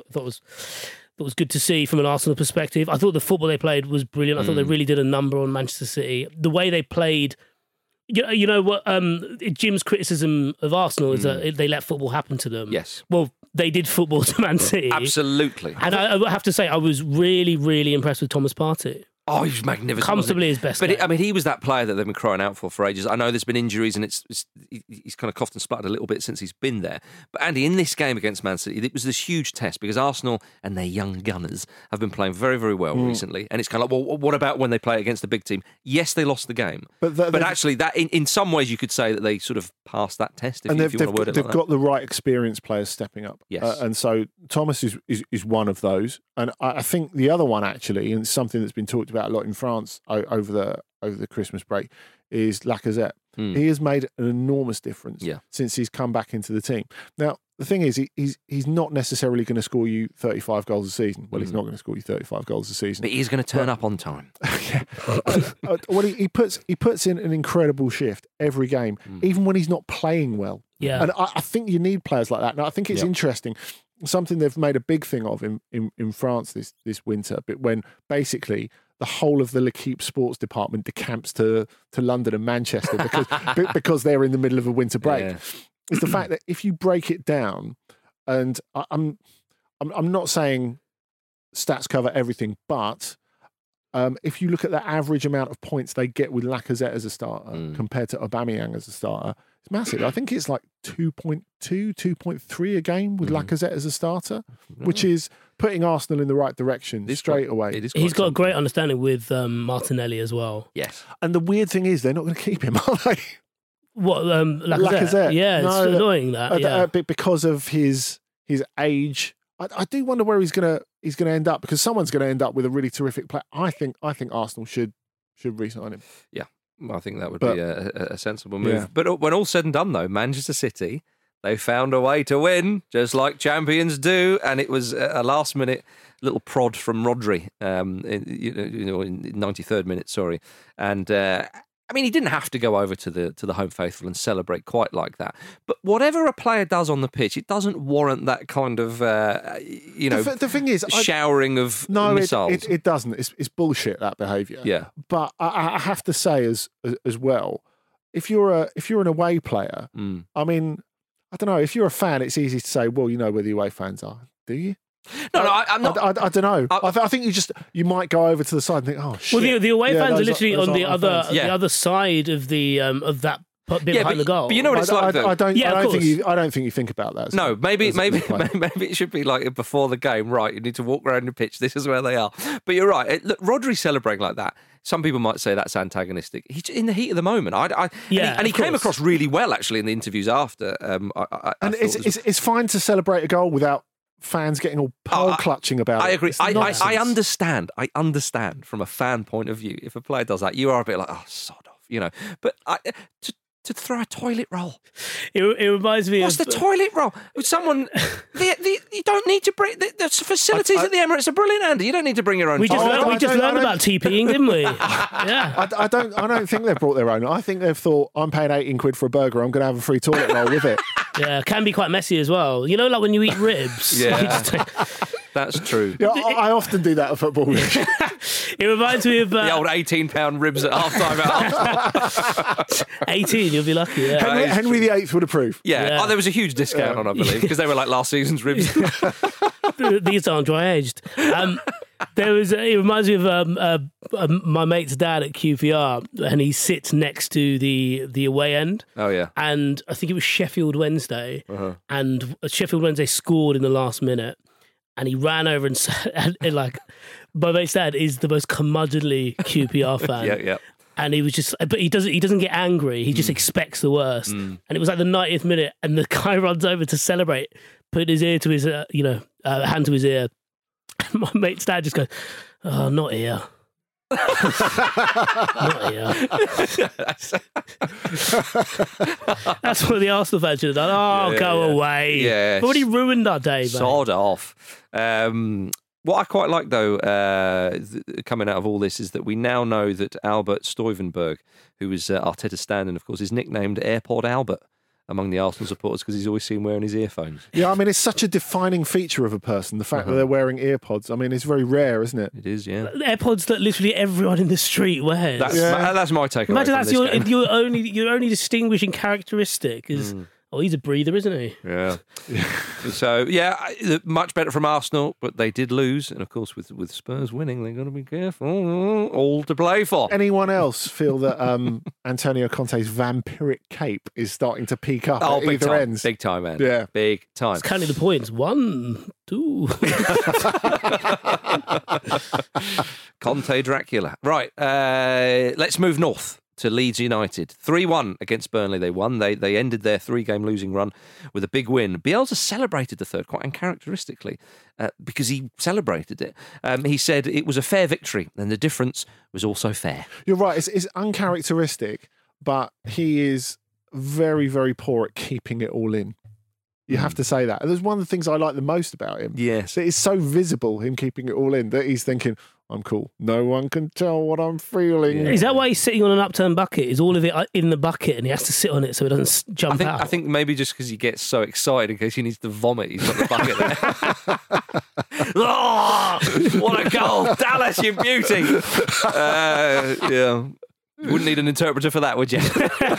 it was good to see from an Arsenal perspective. I thought the football they played was brilliant. I thought they really did a number on Manchester City. The way they played, you know what? Jim's criticism of Arsenal is that they let football happen to them. Yes. Well, they did football to Man City. Absolutely. And I have to say, I was really, really impressed with Thomas Partey. Oh, he was magnificent. Comfortably his best. But he was that player that they've been crying out for ages. I know there's been injuries and he's kind of coughed and sputtered a little bit since he's been there. But Andy, in this game against Man City, it was this huge test because Arsenal and their young gunners have been playing very, very well recently. And it's kind of like, well, what about when they play against the big team? Yes, they lost the game. But actually, that in some ways you could say that they sort of passed that test, if you want to word it like that. They've got the right experienced players stepping up. Yes. And so Thomas is one of those. And I think the other one, actually, and something that's been talked about a lot in France over the Christmas break, is Lacazette. He has made an enormous difference since he's come back into the team. Now, the thing is, he's not necessarily going to score you 35 goals a season. Well, he's not going to score you 35 goals a season. But he's going to turn up on time. He puts in an incredible shift every game, even when he's not playing well. Yeah. And I think you need players like that. Now, I think it's interesting. something they've made a big thing of in France this winter, but when basically the whole of the L'Équipe sports department decamps to London and Manchester because they're in the middle of a winter break. Yeah. Is the fact that if you break it down, and I'm not saying stats cover everything, but if you look at the average amount of points they get with Lacazette as a starter compared to Aubameyang as a starter, it's massive. I think it's like 2.2, 2.3 a game with Lacazette as a starter, which is putting Arsenal in the right direction straight away. He's got a great understanding with Martinelli as well. Yes. And the weird thing is, they're not going to keep him, are they? What, Lacazette? Yeah, it's annoying that. Because of his age. I do wonder where he's gonna end up, because someone's going to end up with a really terrific player. I think Arsenal should re-sign him. Yeah, I think that would be a sensible move. Yeah. But when all's said and done, though, Manchester City, they found a way to win, just like champions do, and it was a last-minute little prod from Rodri, in 93rd minute. Sorry, and. I mean, he didn't have to go over to the home faithful and celebrate quite like that. But whatever a player does on the pitch, it doesn't warrant that kind of, the thing is, showering of missiles. It doesn't. It's bullshit, that behaviour. Yeah. But I have to say as well, if you're an away player, I mean, I don't know. If you're a fan, it's easy to say, well, you know where the away fans are, do you? No, I'm not. I don't know. I think you might go over to the side and think, oh shit. Well, the away fans are literally on the other side of the of that bit behind the goal. But you know what it's like, though? I don't think you think about that. No, maybe it should be like before the game. Right, you need to walk around the pitch. This is where they are. But you're right. Look, Rodri celebrating like that. Some people might say that's antagonistic. He's in the heat of the moment. And he came across really well actually in the interviews after. It's fine to celebrate a goal without fans getting all pearl clutching about it. I agree. I understand. I understand from a fan point of view. If a player does that, you are a bit like, oh, sod off, you know. But to throw a toilet roll. It reminds me What's the toilet roll? Someone, you don't need to bring, the facilities at the Emirates are brilliant, Andy. You don't need to bring your own toilet. We just learned about TPing, didn't we? Yeah. I don't think they've brought their own. I think they've thought, I'm paying £18 for a burger, I'm going to have a free toilet roll with it. Yeah, can be quite messy as well. You know, like when you eat ribs. Yeah. That's true. Yeah, I often do that at football. It reminds me of the old £18 ribs at half-time at Arsenal. 18, you'll be lucky. Yeah. Henry VIII would approve. Yeah. Oh, there was a huge discount on, I believe, because they were like last season's ribs. These aren't dry aged. It reminds me of my mate's dad at QPR, and he sits next to the away end. Oh yeah. And I think it was Sheffield Wednesday, and Sheffield Wednesday scored in the last minute. And he ran over and said, like, my mate's dad is the most curmudgeonly QPR fan. Yeah. And he was just, but he doesn't get angry. He just expects the worst. And it was like the 90th minute, and the guy runs over to celebrate, put his ear to his, hand to his ear. And my mate's dad just goes, "Oh, not here." Not here. That's what the Arsenal fans should have done. Oh, go away. Yes. But already ruined our day, mate. Sod off. What I quite like, though, coming out of all this, is that we now know that Albert Stuyvenberg, who was Arteta's stand-in, of course, is nicknamed Airpod Albert among the Arsenal supporters because he's always seen wearing his earphones. Yeah, I mean, it's such a defining feature of a person, the fact that they're wearing earpods. I mean, it's very rare, isn't it? It is, yeah. AirPods that literally everyone in the street wears. That's my take. Imagine that's your only distinguishing characteristic is... Oh, he's a breather, isn't he? Yeah. So, much better from Arsenal, but they did lose. And, of course, with Spurs winning, they've got to be careful. All to play for. Anyone else feel that Antonio Conte's vampiric cape is starting to peak up at either ends? Big time, man. Yeah. Big time. It's counting the points. 1, 2. Conte Dracula. Right. Let's move north to Leeds United. 3-1 against Burnley they won. They ended their 3-game losing run with a big win. Bielsa celebrated the third quite uncharacteristically because he celebrated it. He said it was a fair victory and the difference was also fair. You're right. It's uncharacteristic, but he is very, very poor at keeping it all in. You have to say that. And there's one of the things I like the most about him. Yes. That it's so visible, him keeping it all in, that he's thinking, I'm cool. No one can tell what I'm feeling. Is that why he's sitting on an upturned bucket? Is all of it in the bucket and he has to sit on it so it doesn't jump out? I think maybe just because he gets so excited in case he needs to vomit, he's got the bucket there. Oh, what a goal! Dallas, you beauty! Yeah. You wouldn't need an interpreter for that, would you?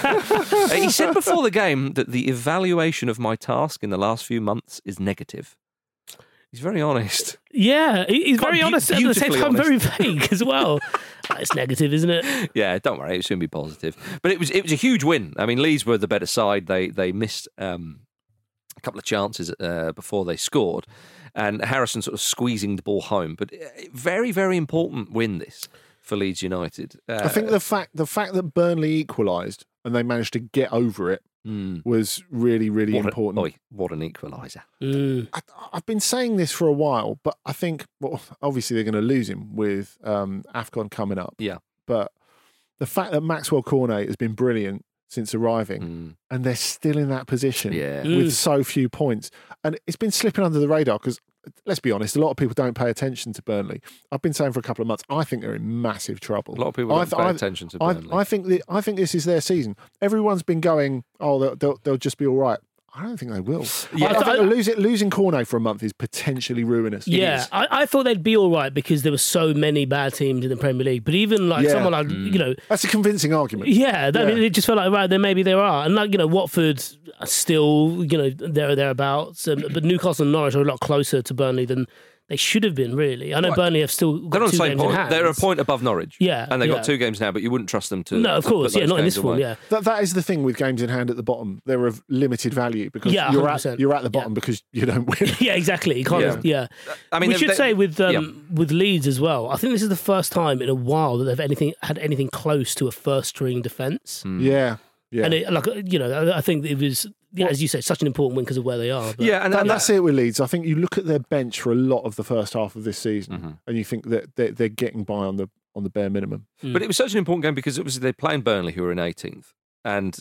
He said before the game that the evaluation of my task in the last few months is negative. He's very honest. Yeah, he's very honest. At the same time, very vague as well. It's negative, isn't it? Yeah, don't worry, it'll soon be positive. But it was a huge win. I mean, Leeds were the better side. They missed a couple of chances before they scored, and Harrison sort of squeezing the ball home. But very, very important win this for Leeds United. I think the fact that Burnley equalised and they managed to get over it was really, really important. What an equaliser. I've been saying this for a while, but I think, well, obviously they're going to lose him with AFCON coming up. Yeah. But the fact that Maxwell Cornet has been brilliant since arriving and they're still in that position with so few points. And it's been slipping under the radar because, let's be honest, a lot of people don't pay attention to Burnley. I've been saying for a couple of months, I think they're in massive trouble. A lot of people don't pay attention to Burnley. I think this is their season. Everyone's been going, oh, they'll just be all right. I don't think they will. Yeah. I think losing Cornet for a month is potentially ruinous. Yeah, I thought they'd be all right because there were so many bad teams in the Premier League. But even someone like, that's a convincing argument. Yeah, I mean, it just felt like, right, then maybe there are. And Watford are still, there or thereabouts. But Newcastle and Norwich are a lot closer to Burnley than they should have been, really. I know Burnley have still got They're on the 2 same games in point. hand. They're a point above Norwich. Yeah. And they've got 2 games now, but you wouldn't trust them to. No, of course. put those Not in games this form, away. That is the thing with games in hand at the bottom. They're of limited value because you're at the bottom because you don't win. Yeah, exactly. You can't. Yeah. I mean, we should say with Leeds as well. I think this is the first time in a while that they've had anything close to a first string defence. Yeah. And I think it was, as you say, such an important win because of where they are. But. Yeah, and that's it with Leeds. I think you look at their bench for a lot of the first half of this season, and you think that they're getting by on the bare minimum. But it was such an important game because obviously they're playing Burnley, who are in 18th, and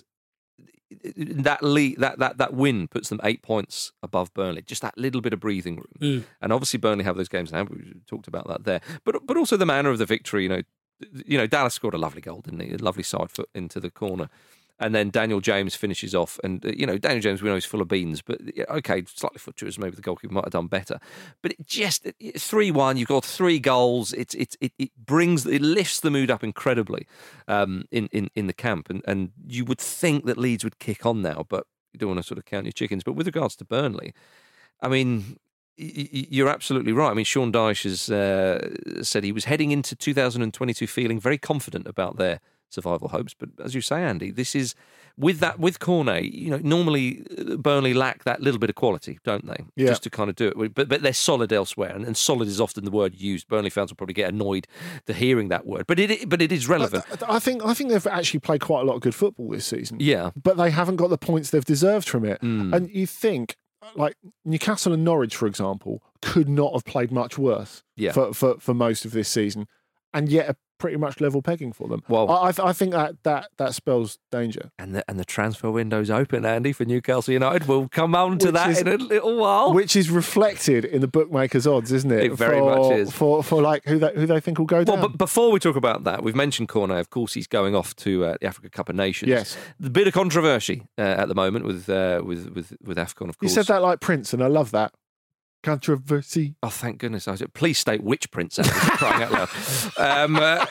that win puts them 8 points above Burnley. Just that little bit of breathing room. And obviously Burnley have those games now. We talked about that there, but also the manner of the victory. Dallas scored a lovely goal, didn't he? A lovely side foot into the corner. And then Daniel James finishes off. And, Daniel James, we know he's full of beans. But, okay, slightly fortuitous. Maybe the goalkeeper might have done better. But it just, 3-1, you've got 3 goals. It lifts the mood up incredibly in the camp. And you would think that Leeds would kick on now. But you don't want to sort of count your chickens. But with regards to Burnley, I mean, you're absolutely right. I mean, Sean Dyche has said he was heading into 2022 feeling very confident about their survival hopes. But as you say, Andy, this is with Cornet, normally Burnley lack that little bit of quality, don't they? Yeah. Just to kind of do it. But they're solid elsewhere, and solid is often the word used. Burnley fans will probably get annoyed to hearing that word, but it is relevant. I think they've actually played quite a lot of good football this season. Yeah, but they haven't got the points they've deserved from it. And you think, like Newcastle and Norwich, for example, could not have played much worse for most of this season, and yet are pretty much level pegging for them. Well, I think that spells danger. And the transfer window's open, Andy, for Newcastle United. We'll come on to that in a little while. Which is reflected in the bookmakers' odds, isn't it? It very much is. For like who they think will go down. Well, but before we talk about that, we've mentioned Cornet. Of course, he's going off to the Africa Cup of Nations. Yes. A bit of controversy at the moment with AFCON, of course. You said that like Prince, and I love that. Controversy. Oh, thank goodness. Please state which Prince, Andy, for crying out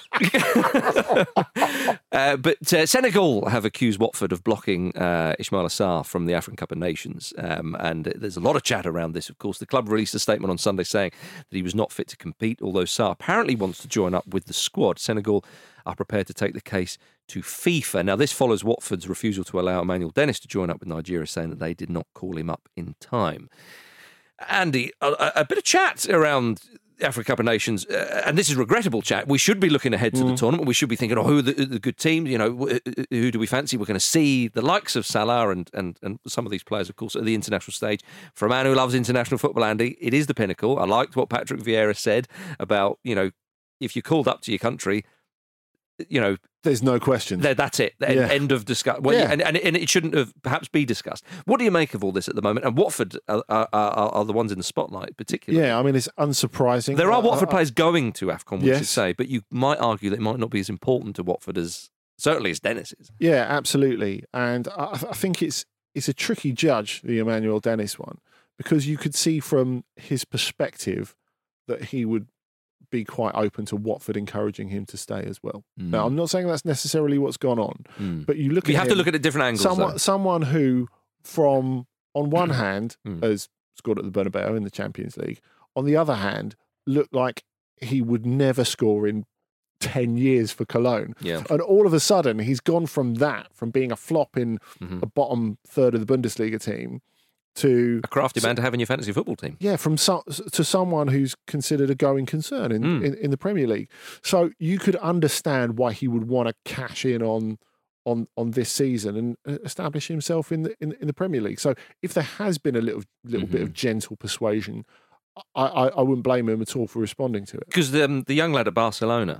loud. But Senegal have accused Watford of blocking Ismaila Sarr from the African Cup of Nations. And there's a lot of chat around this, of course. The club released a statement on Sunday saying that he was not fit to compete, although Sarr apparently wants to join up with the squad. Senegal are prepared to take the case to FIFA. Now, this follows Watford's refusal to allow Emmanuel Dennis to join up with Nigeria, saying that they did not call him up in time. Andy, a bit of chat around the Africa Cup of Nations, and this is regrettable chat. We should be looking ahead to the tournament. We should be thinking, who are the good teams? Who do we fancy? We're going to see the likes of Salah and some of these players, of course, at the international stage. For a man who loves international football, Andy, it is the pinnacle. I liked what Patrick Vieira said about, if you're called up to your country, there's no question. That's it. End of discussion. Well, and it shouldn't have perhaps be discussed. What do you make of all this at the moment? And Watford are the ones in the spotlight, particularly. Yeah, I mean, it's unsurprising. There are Watford players going to AFCON, we should say, but you might argue that it might not be as important to Watford as certainly as Dennis is. Yeah, absolutely. And I think it's a tricky judge, the Emmanuel Dennis one, because you could see from his perspective that he would be quite open to Watford encouraging him to stay as well. Now, I'm not saying that's necessarily what's gone on, but you have to look at it different angles. Someone who, on one hand, has scored at the Bernabeu in the Champions League, on the other hand, looked like he would never score in 10 years for Cologne. Yeah. And all of a sudden, he's gone from being a flop in the bottom third of the Bundesliga team, to a crafty man to have in your fantasy football team. Yeah, to someone who's considered a going concern in the Premier League. So you could understand why he would want to cash in on this season and establish himself in the Premier League. So if there has been a little bit of gentle persuasion, I wouldn't blame him at all for responding to it. Because the young lad at Barcelona,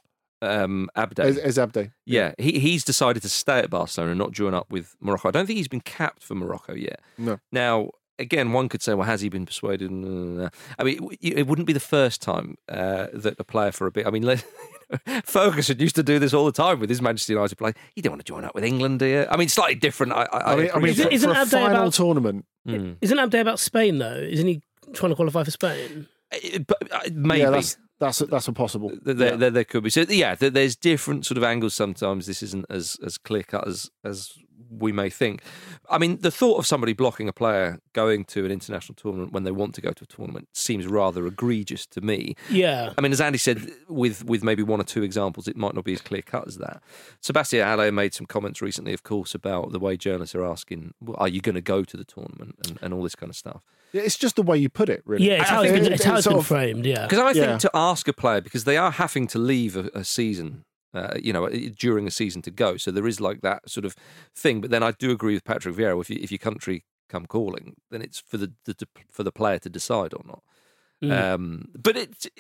Abde. As Abde. Yeah, he's decided to stay at Barcelona and not join up with Morocco. I don't think he's been capped for Morocco yet. No. Now, again, one could say, well, has he been persuaded? I mean, it wouldn't be the first time that a player for a bit... I mean, Ferguson used to do this all the time with his Manchester United play. You don't want to join up with England, do you? I mean, slightly different. I mean, for a final tournament... Isn't Abde about Spain, though? Isn't he trying to qualify for Spain? Maybe. Yeah, that's a possible. There could be. So there's different sort of angles sometimes. This isn't as clear cut as we may think. I mean, the thought of somebody blocking a player going to an international tournament when they want to go to a tournament seems rather egregious to me. Yeah. I mean, as Andy said, with maybe one or two examples, it might not be as clear cut as that. Sebastien Haller made some comments recently, of course, about the way journalists are asking, well, are you going to go to the tournament and all this kind of stuff. Yeah, it's just the way you put it, really. Yeah, it's how it's been framed, yeah. Because I think to ask a player, because they are having to leave a season, during a season to go, so there is like that sort of thing. But then I do agree with Patrick Vieira, if your country come calling, then it's for the player to decide or not. But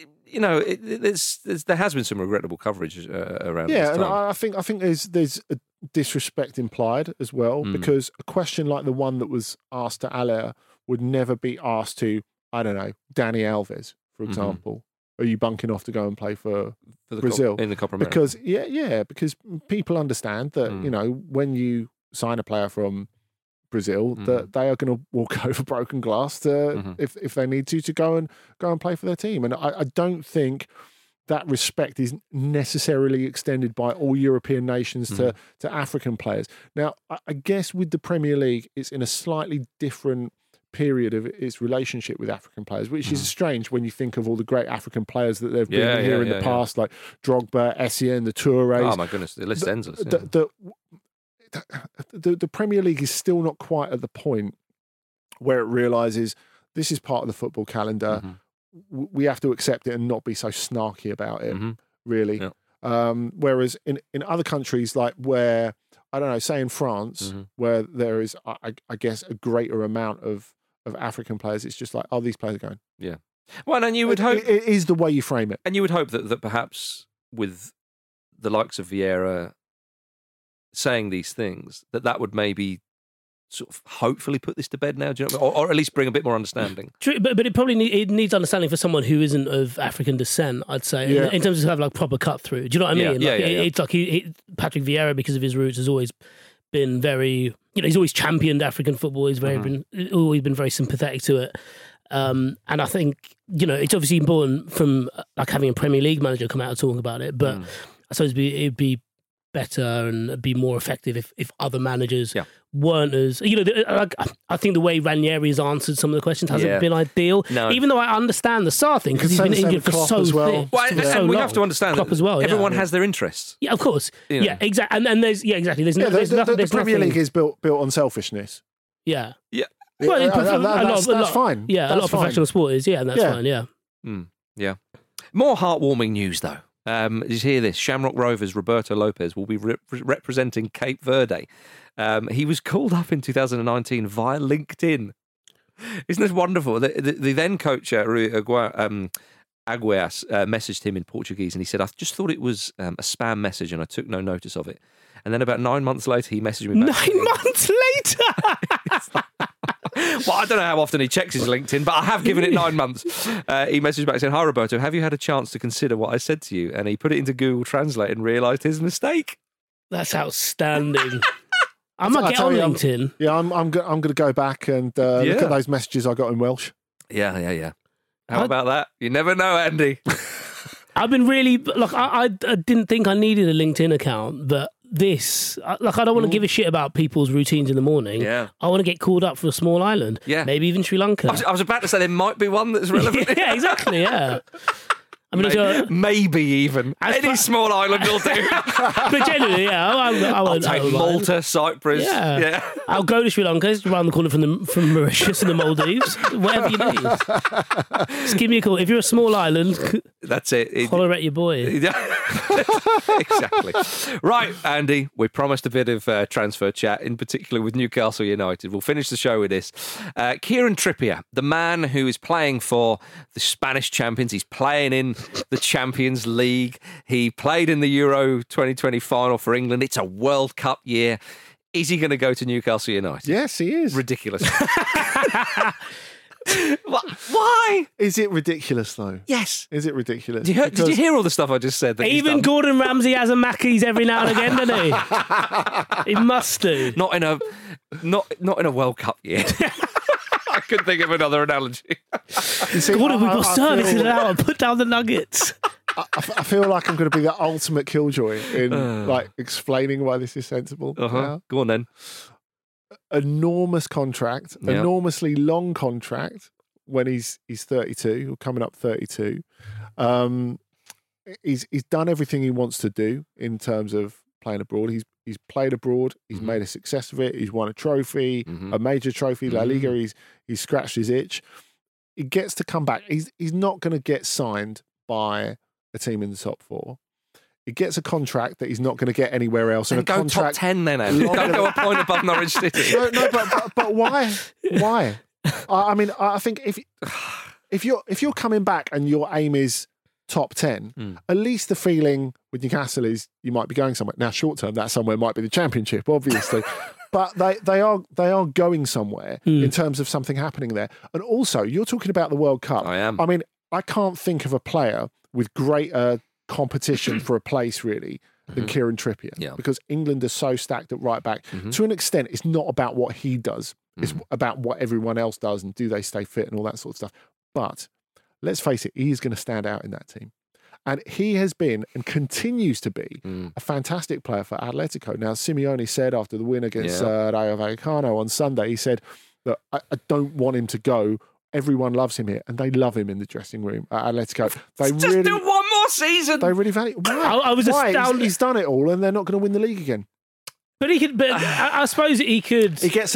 there has been some regrettable coverage around. Yeah, this time. and I think there's a disrespect implied as well, because a question like the one that was asked to Haller would never be asked to, I don't know, Dani Alves, for example. Are you bunking off to go and play for Brazil in the Copa America? Because because people understand that when you sign a player from Brazil, that they are going to walk over broken glass to if they need to go and play for their team. And I don't think that respect is necessarily extended by all European nations to African players. Now, I guess with the Premier League, it's in a slightly different period of its relationship with African players, which is strange when you think of all the great African players that they've been here in the past, like Drogba, Essien, the Tourés. Oh my goodness, the list ends us. The Premier League is still not quite at the point where it realises this is part of the football calendar. We have to accept it and not be so snarky about it, really. Yeah. Whereas in other countries, like where, I don't know, say in France, where there is, I guess, a greater amount of African players, it's just like, oh, these players are going. Yeah. Well, and you would hope... It is the way you frame it. And you would hope that perhaps with the likes of Vieira saying these things, that would maybe sort of hopefully put this to bed now, do you know what I mean? Or at least bring a bit more understanding. True, but it probably needs understanding for someone who isn't of African descent, I'd say, in terms of have like proper cut through. Do you know what I mean? It's like Patrick Vieira, because of his roots, has always been very, he's always championed African football. He's always been very sympathetic to it. And I think, it's obviously important from like having a Premier League manager come out and talk about it, but I suppose it'd be better and be more effective if other managers weren't as, I think the way Ranieri's answered some of the questions hasn't been ideal. No. Even though I understand the Sarr thing, because he's been injured for so long. And we have to understand that as well, everyone has their interests. Yeah, of course. Yeah, exactly. And there's, exactly. The Premier League is built on selfishness. Yeah. Yeah. Well, that's fine. Yeah, a lot of professional sport is, and that's fine, yeah. Yeah. More heartwarming news, though. Did you hear this? Shamrock Rovers' Roberto Lopez will be representing Cape Verde. He was called up in 2019 via LinkedIn. Isn't this wonderful? The then coach, Rui Aguias messaged him in Portuguese, and he said, "I just thought it was a spam message, and I took no notice of it." And then about 9 months later, he messaged me back. 9 months later? Well, I don't know how often he checks his LinkedIn, but I have given it 9 months. He messaged back saying, "Hi, Roberto, have you had a chance to consider what I said to you?" And he put it into Google Translate and realised his mistake. That's outstanding. I might get on LinkedIn. I'm going to go back and look at those messages I got in Welsh. Yeah. How about that? You never know, Andy. I've been really I didn't think I needed a LinkedIn account, but this I don't want to give a shit about people's routines in the morning. Yeah, I want to get called up for a small island. Yeah, maybe even Sri Lanka. I was about to say there might be one that's relevant. Yeah, exactly. Yeah. I mean, maybe even any small island will do. But generally, yeah, I'll take Malta, Cyprus. Yeah. I'll go to Sri Lanka. It's around the corner from Mauritius and the Maldives. Whatever you need. Just give me a call. If you're a small island, that's it. Holler at your boy. Exactly. Right, Andy. We promised a bit of transfer chat, in particular with Newcastle United. We'll finish the show with this. Kieran Trippier, the man who is playing for the Spanish champions. He's playing in the Champions League. He played in the Euro 2020 final for England. It's a World Cup year. Is he going to go to Newcastle United? Yes, he is. Ridiculous. Why? Is it ridiculous, though? Yes. Is it ridiculous? Did you hear all the stuff I just said? That even Gordon Ramsay has a Mackeys every now and again, doesn't he? He must do. Not in a World Cup year. I couldn't think of another analogy. Gordon, we've got service in an hour. Put down the nuggets. I feel like I'm going to be the ultimate killjoy in explaining why this is sensible. Go on then. Enormous contract, enormously long contract when he's 32 or coming up 32. He's done everything he wants to do in terms of playing abroad. He's played abroad. He's made a success of it. He's won a trophy, a major trophy, La Liga. He's scratched his itch. He gets to come back. He's not going to get signed by a team in the top four. He gets a contract that he's not going to get anywhere else. And go top 10 then, Andy. Don't go a point above Norwich City. No, but why? Why? I mean, I think if you're coming back and your aim is top 10, at least the feeling with Newcastle is you might be going somewhere. Now, short term, that somewhere might be the Championship, obviously. But they are going somewhere in terms of something happening there. And also, you're talking about the World Cup. I am. I mean, I can't think of a player with greater competition for a place, really, than Kieran Trippier. Yeah. Because England are so stacked at right back. To an extent, it's not about what he does. It's about what everyone else does and do they stay fit and all that sort of stuff. But let's face it, he is going to stand out in that team. And he has been and continues to be a fantastic player for Atletico. Now, Simeone said after the win against Rayo Vallecano on Sunday, he said that I don't want him to go. Everyone loves him here, and they love him in the dressing room at Atletico. Just do one more season. They really value. Why? I was astounded. He's done it all, and they're not going to win the league again. But he could. But I suppose he could. He gets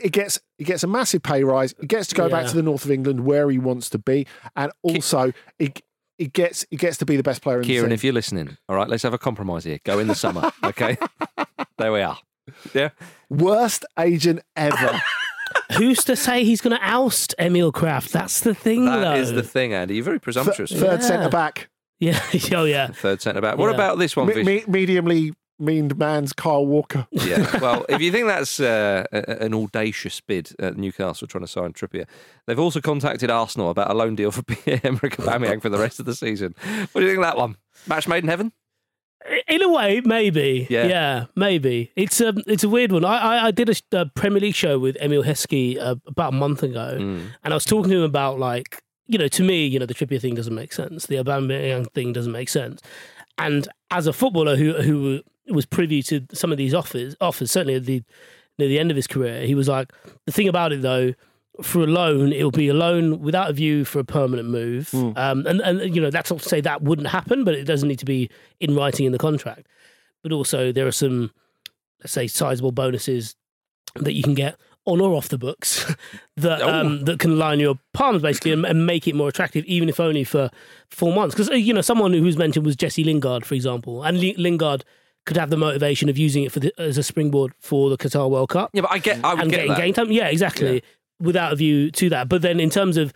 a massive pay rise. He gets to go back to the north of England where he wants to be, and also he gets to be the best player in the team. Kieran, if you're listening, all right, let's have a compromise here. Go in the summer, okay? There we are. Yeah. Worst agent ever. Who's to say he's going to oust Emil Kraft? That's the thing, though. That is the thing, Andy. You're very presumptuous. Third centre-back. Yeah. Oh, yeah. Third centre-back. What about this one, Vish? Mediumly meaned man's Kyle Walker. Yeah. Well, if you think that's an audacious bid at Newcastle trying to sign Trippier, they've also contacted Arsenal about a loan deal for Pierre-Emerick Aubameyang for the rest of the season. What do you think of that one? Match made in heaven? In a way, maybe. Yeah, maybe. It's a weird one. I did a Premier League show with Emil Heskey about a month ago, and I was talking to him about, like, to me, the Trippier thing doesn't make sense. The Aubameyang thing doesn't make sense. And as a footballer who was privy to some of these offers, certainly near the end of his career, he was like, the thing about it, though, for a loan, it will be a loan without a view for a permanent move. And that's not to say that wouldn't happen, but it doesn't need to be in writing in the contract. But also there are some, let's say, sizable bonuses that you can get on or off the books that can line your palms, basically, and make it more attractive, even if only for 4 months. Because, someone who's mentioned was Jesse Lingard, for example. And Lingard could have the motivation of using it as a springboard for the Qatar World Cup. Yeah, but I would get that. Game time. Yeah, exactly. Yeah. Without a view to that. But then in terms of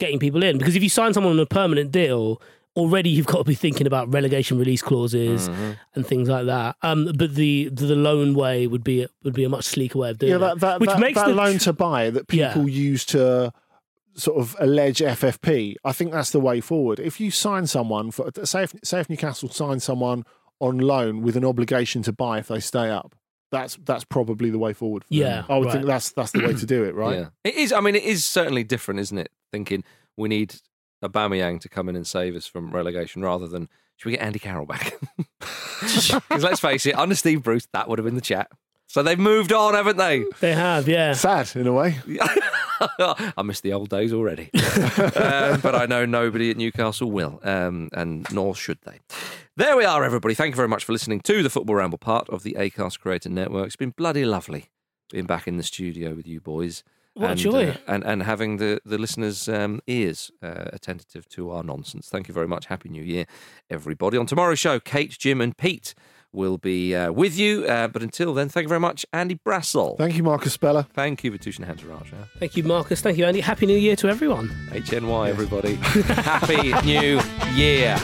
getting people in. Because if you sign someone on a permanent deal, already you've got to be thinking about relegation release clauses and things like that. But the loan way would be a much sleeker way of doing it. That loan to buy that people use to sort of allege FFP, I think that's the way forward. If you sign someone, say if Newcastle sign someone on loan with an obligation to buy if they stay up, that's probably the way forward. For them. I would think that's the way to do it, right? Yeah. It is. I mean, it is certainly different, isn't it? Thinking we need Aubameyang to come in and save us from relegation rather than should we get Andy Carroll back? Because let's face it, under Steve Bruce, that would have been the chat. So they've moved on, haven't they? They have, yeah. Sad in a way. I miss the old days already. But I know nobody at Newcastle will, and nor should they. There we are, everybody. Thank you very much for listening to the Football Ramble, part of the Acast Creator Network. It's been bloody lovely being back in the studio with you boys. What a joy. And having the listeners' ears attentive to our nonsense. Thank you very much. Happy New Year, everybody. On tomorrow's show, Kate, Jim and Pete will be with you. But until then, thank you very much, Andy Brassel. Thank you, Marcus Speller. Thank you, Vitushan Hantarajah. Thank you, Marcus. Thank you, Andy. Happy New Year to everyone. HNY, everybody. Happy New Year.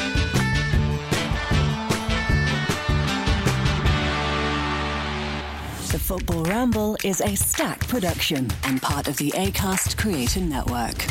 The Football Ramble is a Stack production and part of the Acast Creator Network.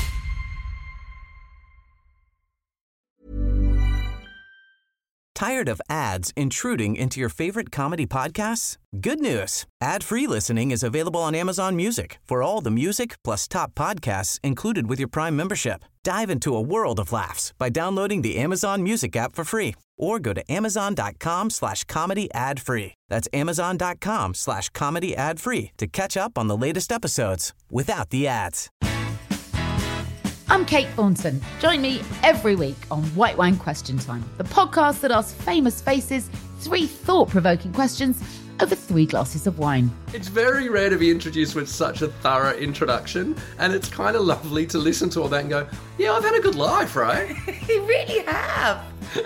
Tired of ads intruding into your favorite comedy podcasts? Good news. Ad-free listening is available on Amazon Music for all the music plus top podcasts included with your Prime membership. Dive into a world of laughs by downloading the Amazon Music app for free or go to amazon.com/comedy ad-free. That's amazon.com/comedy ad-free to catch up on the latest episodes without the ads. I'm Kate Thornton. Join me every week on White Wine Question Time, the podcast that asks famous faces 3 thought-provoking questions over 3 glasses of wine. It's very rare to be introduced with such a thorough introduction, and it's kind of lovely to listen to all that and go, yeah, I've had a good life, right? You really have.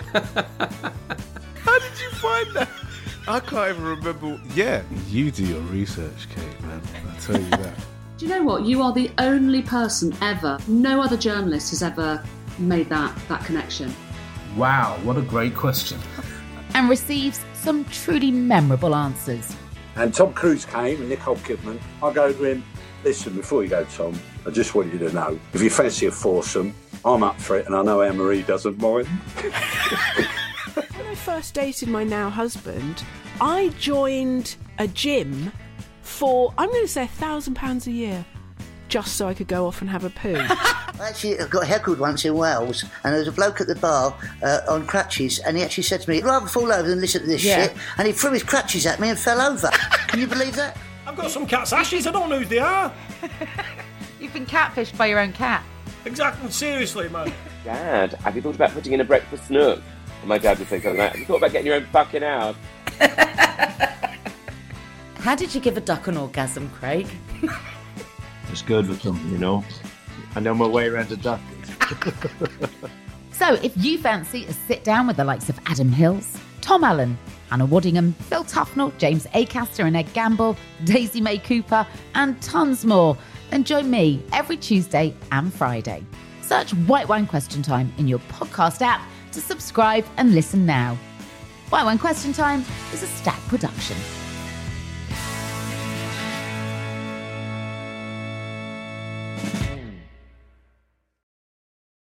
How did you find that? I can't even remember. Yeah, you do your research, Kate, man. I tell you that. Do you know what? You are the only person ever, no other journalist has ever made that connection. Wow, what a great question. And receives some truly memorable answers. And Tom Cruise came and Nicole Kidman. I go to him, listen, before you go, Tom, I just want you to know, if you fancy a foursome, I'm up for it, and I know Anne-Marie doesn't mind. When I first dated my now husband, I joined a gym for, I'm going to say, £1,000 a year, just so I could go off and have a poo. Actually, I got heckled once in Wales, and there was a bloke at the bar on crutches, and he actually said to me, I'd rather fall over than listen to this shit, and he threw his crutches at me and fell over. Can you believe that? I've got some cat's ashes, I don't know who they are. You've been catfished by your own cat. Exactly, seriously, man. Dad, have you thought about putting in a breakfast nook? And my dad would say something like, have you thought about getting your own fucking house? How did you give a duck an orgasm, Craig? It's good with them, you know. I know my way around a duck. So if you fancy a sit-down with the likes of Adam Hills, Tom Allen, Hannah Waddingham, Phil Tufnell, James Acaster and Ed Gamble, Daisy May Cooper and tons more, then join me every Tuesday and Friday. Search White Wine Question Time in your podcast app to subscribe and listen now. White Wine Question Time is a Stack production.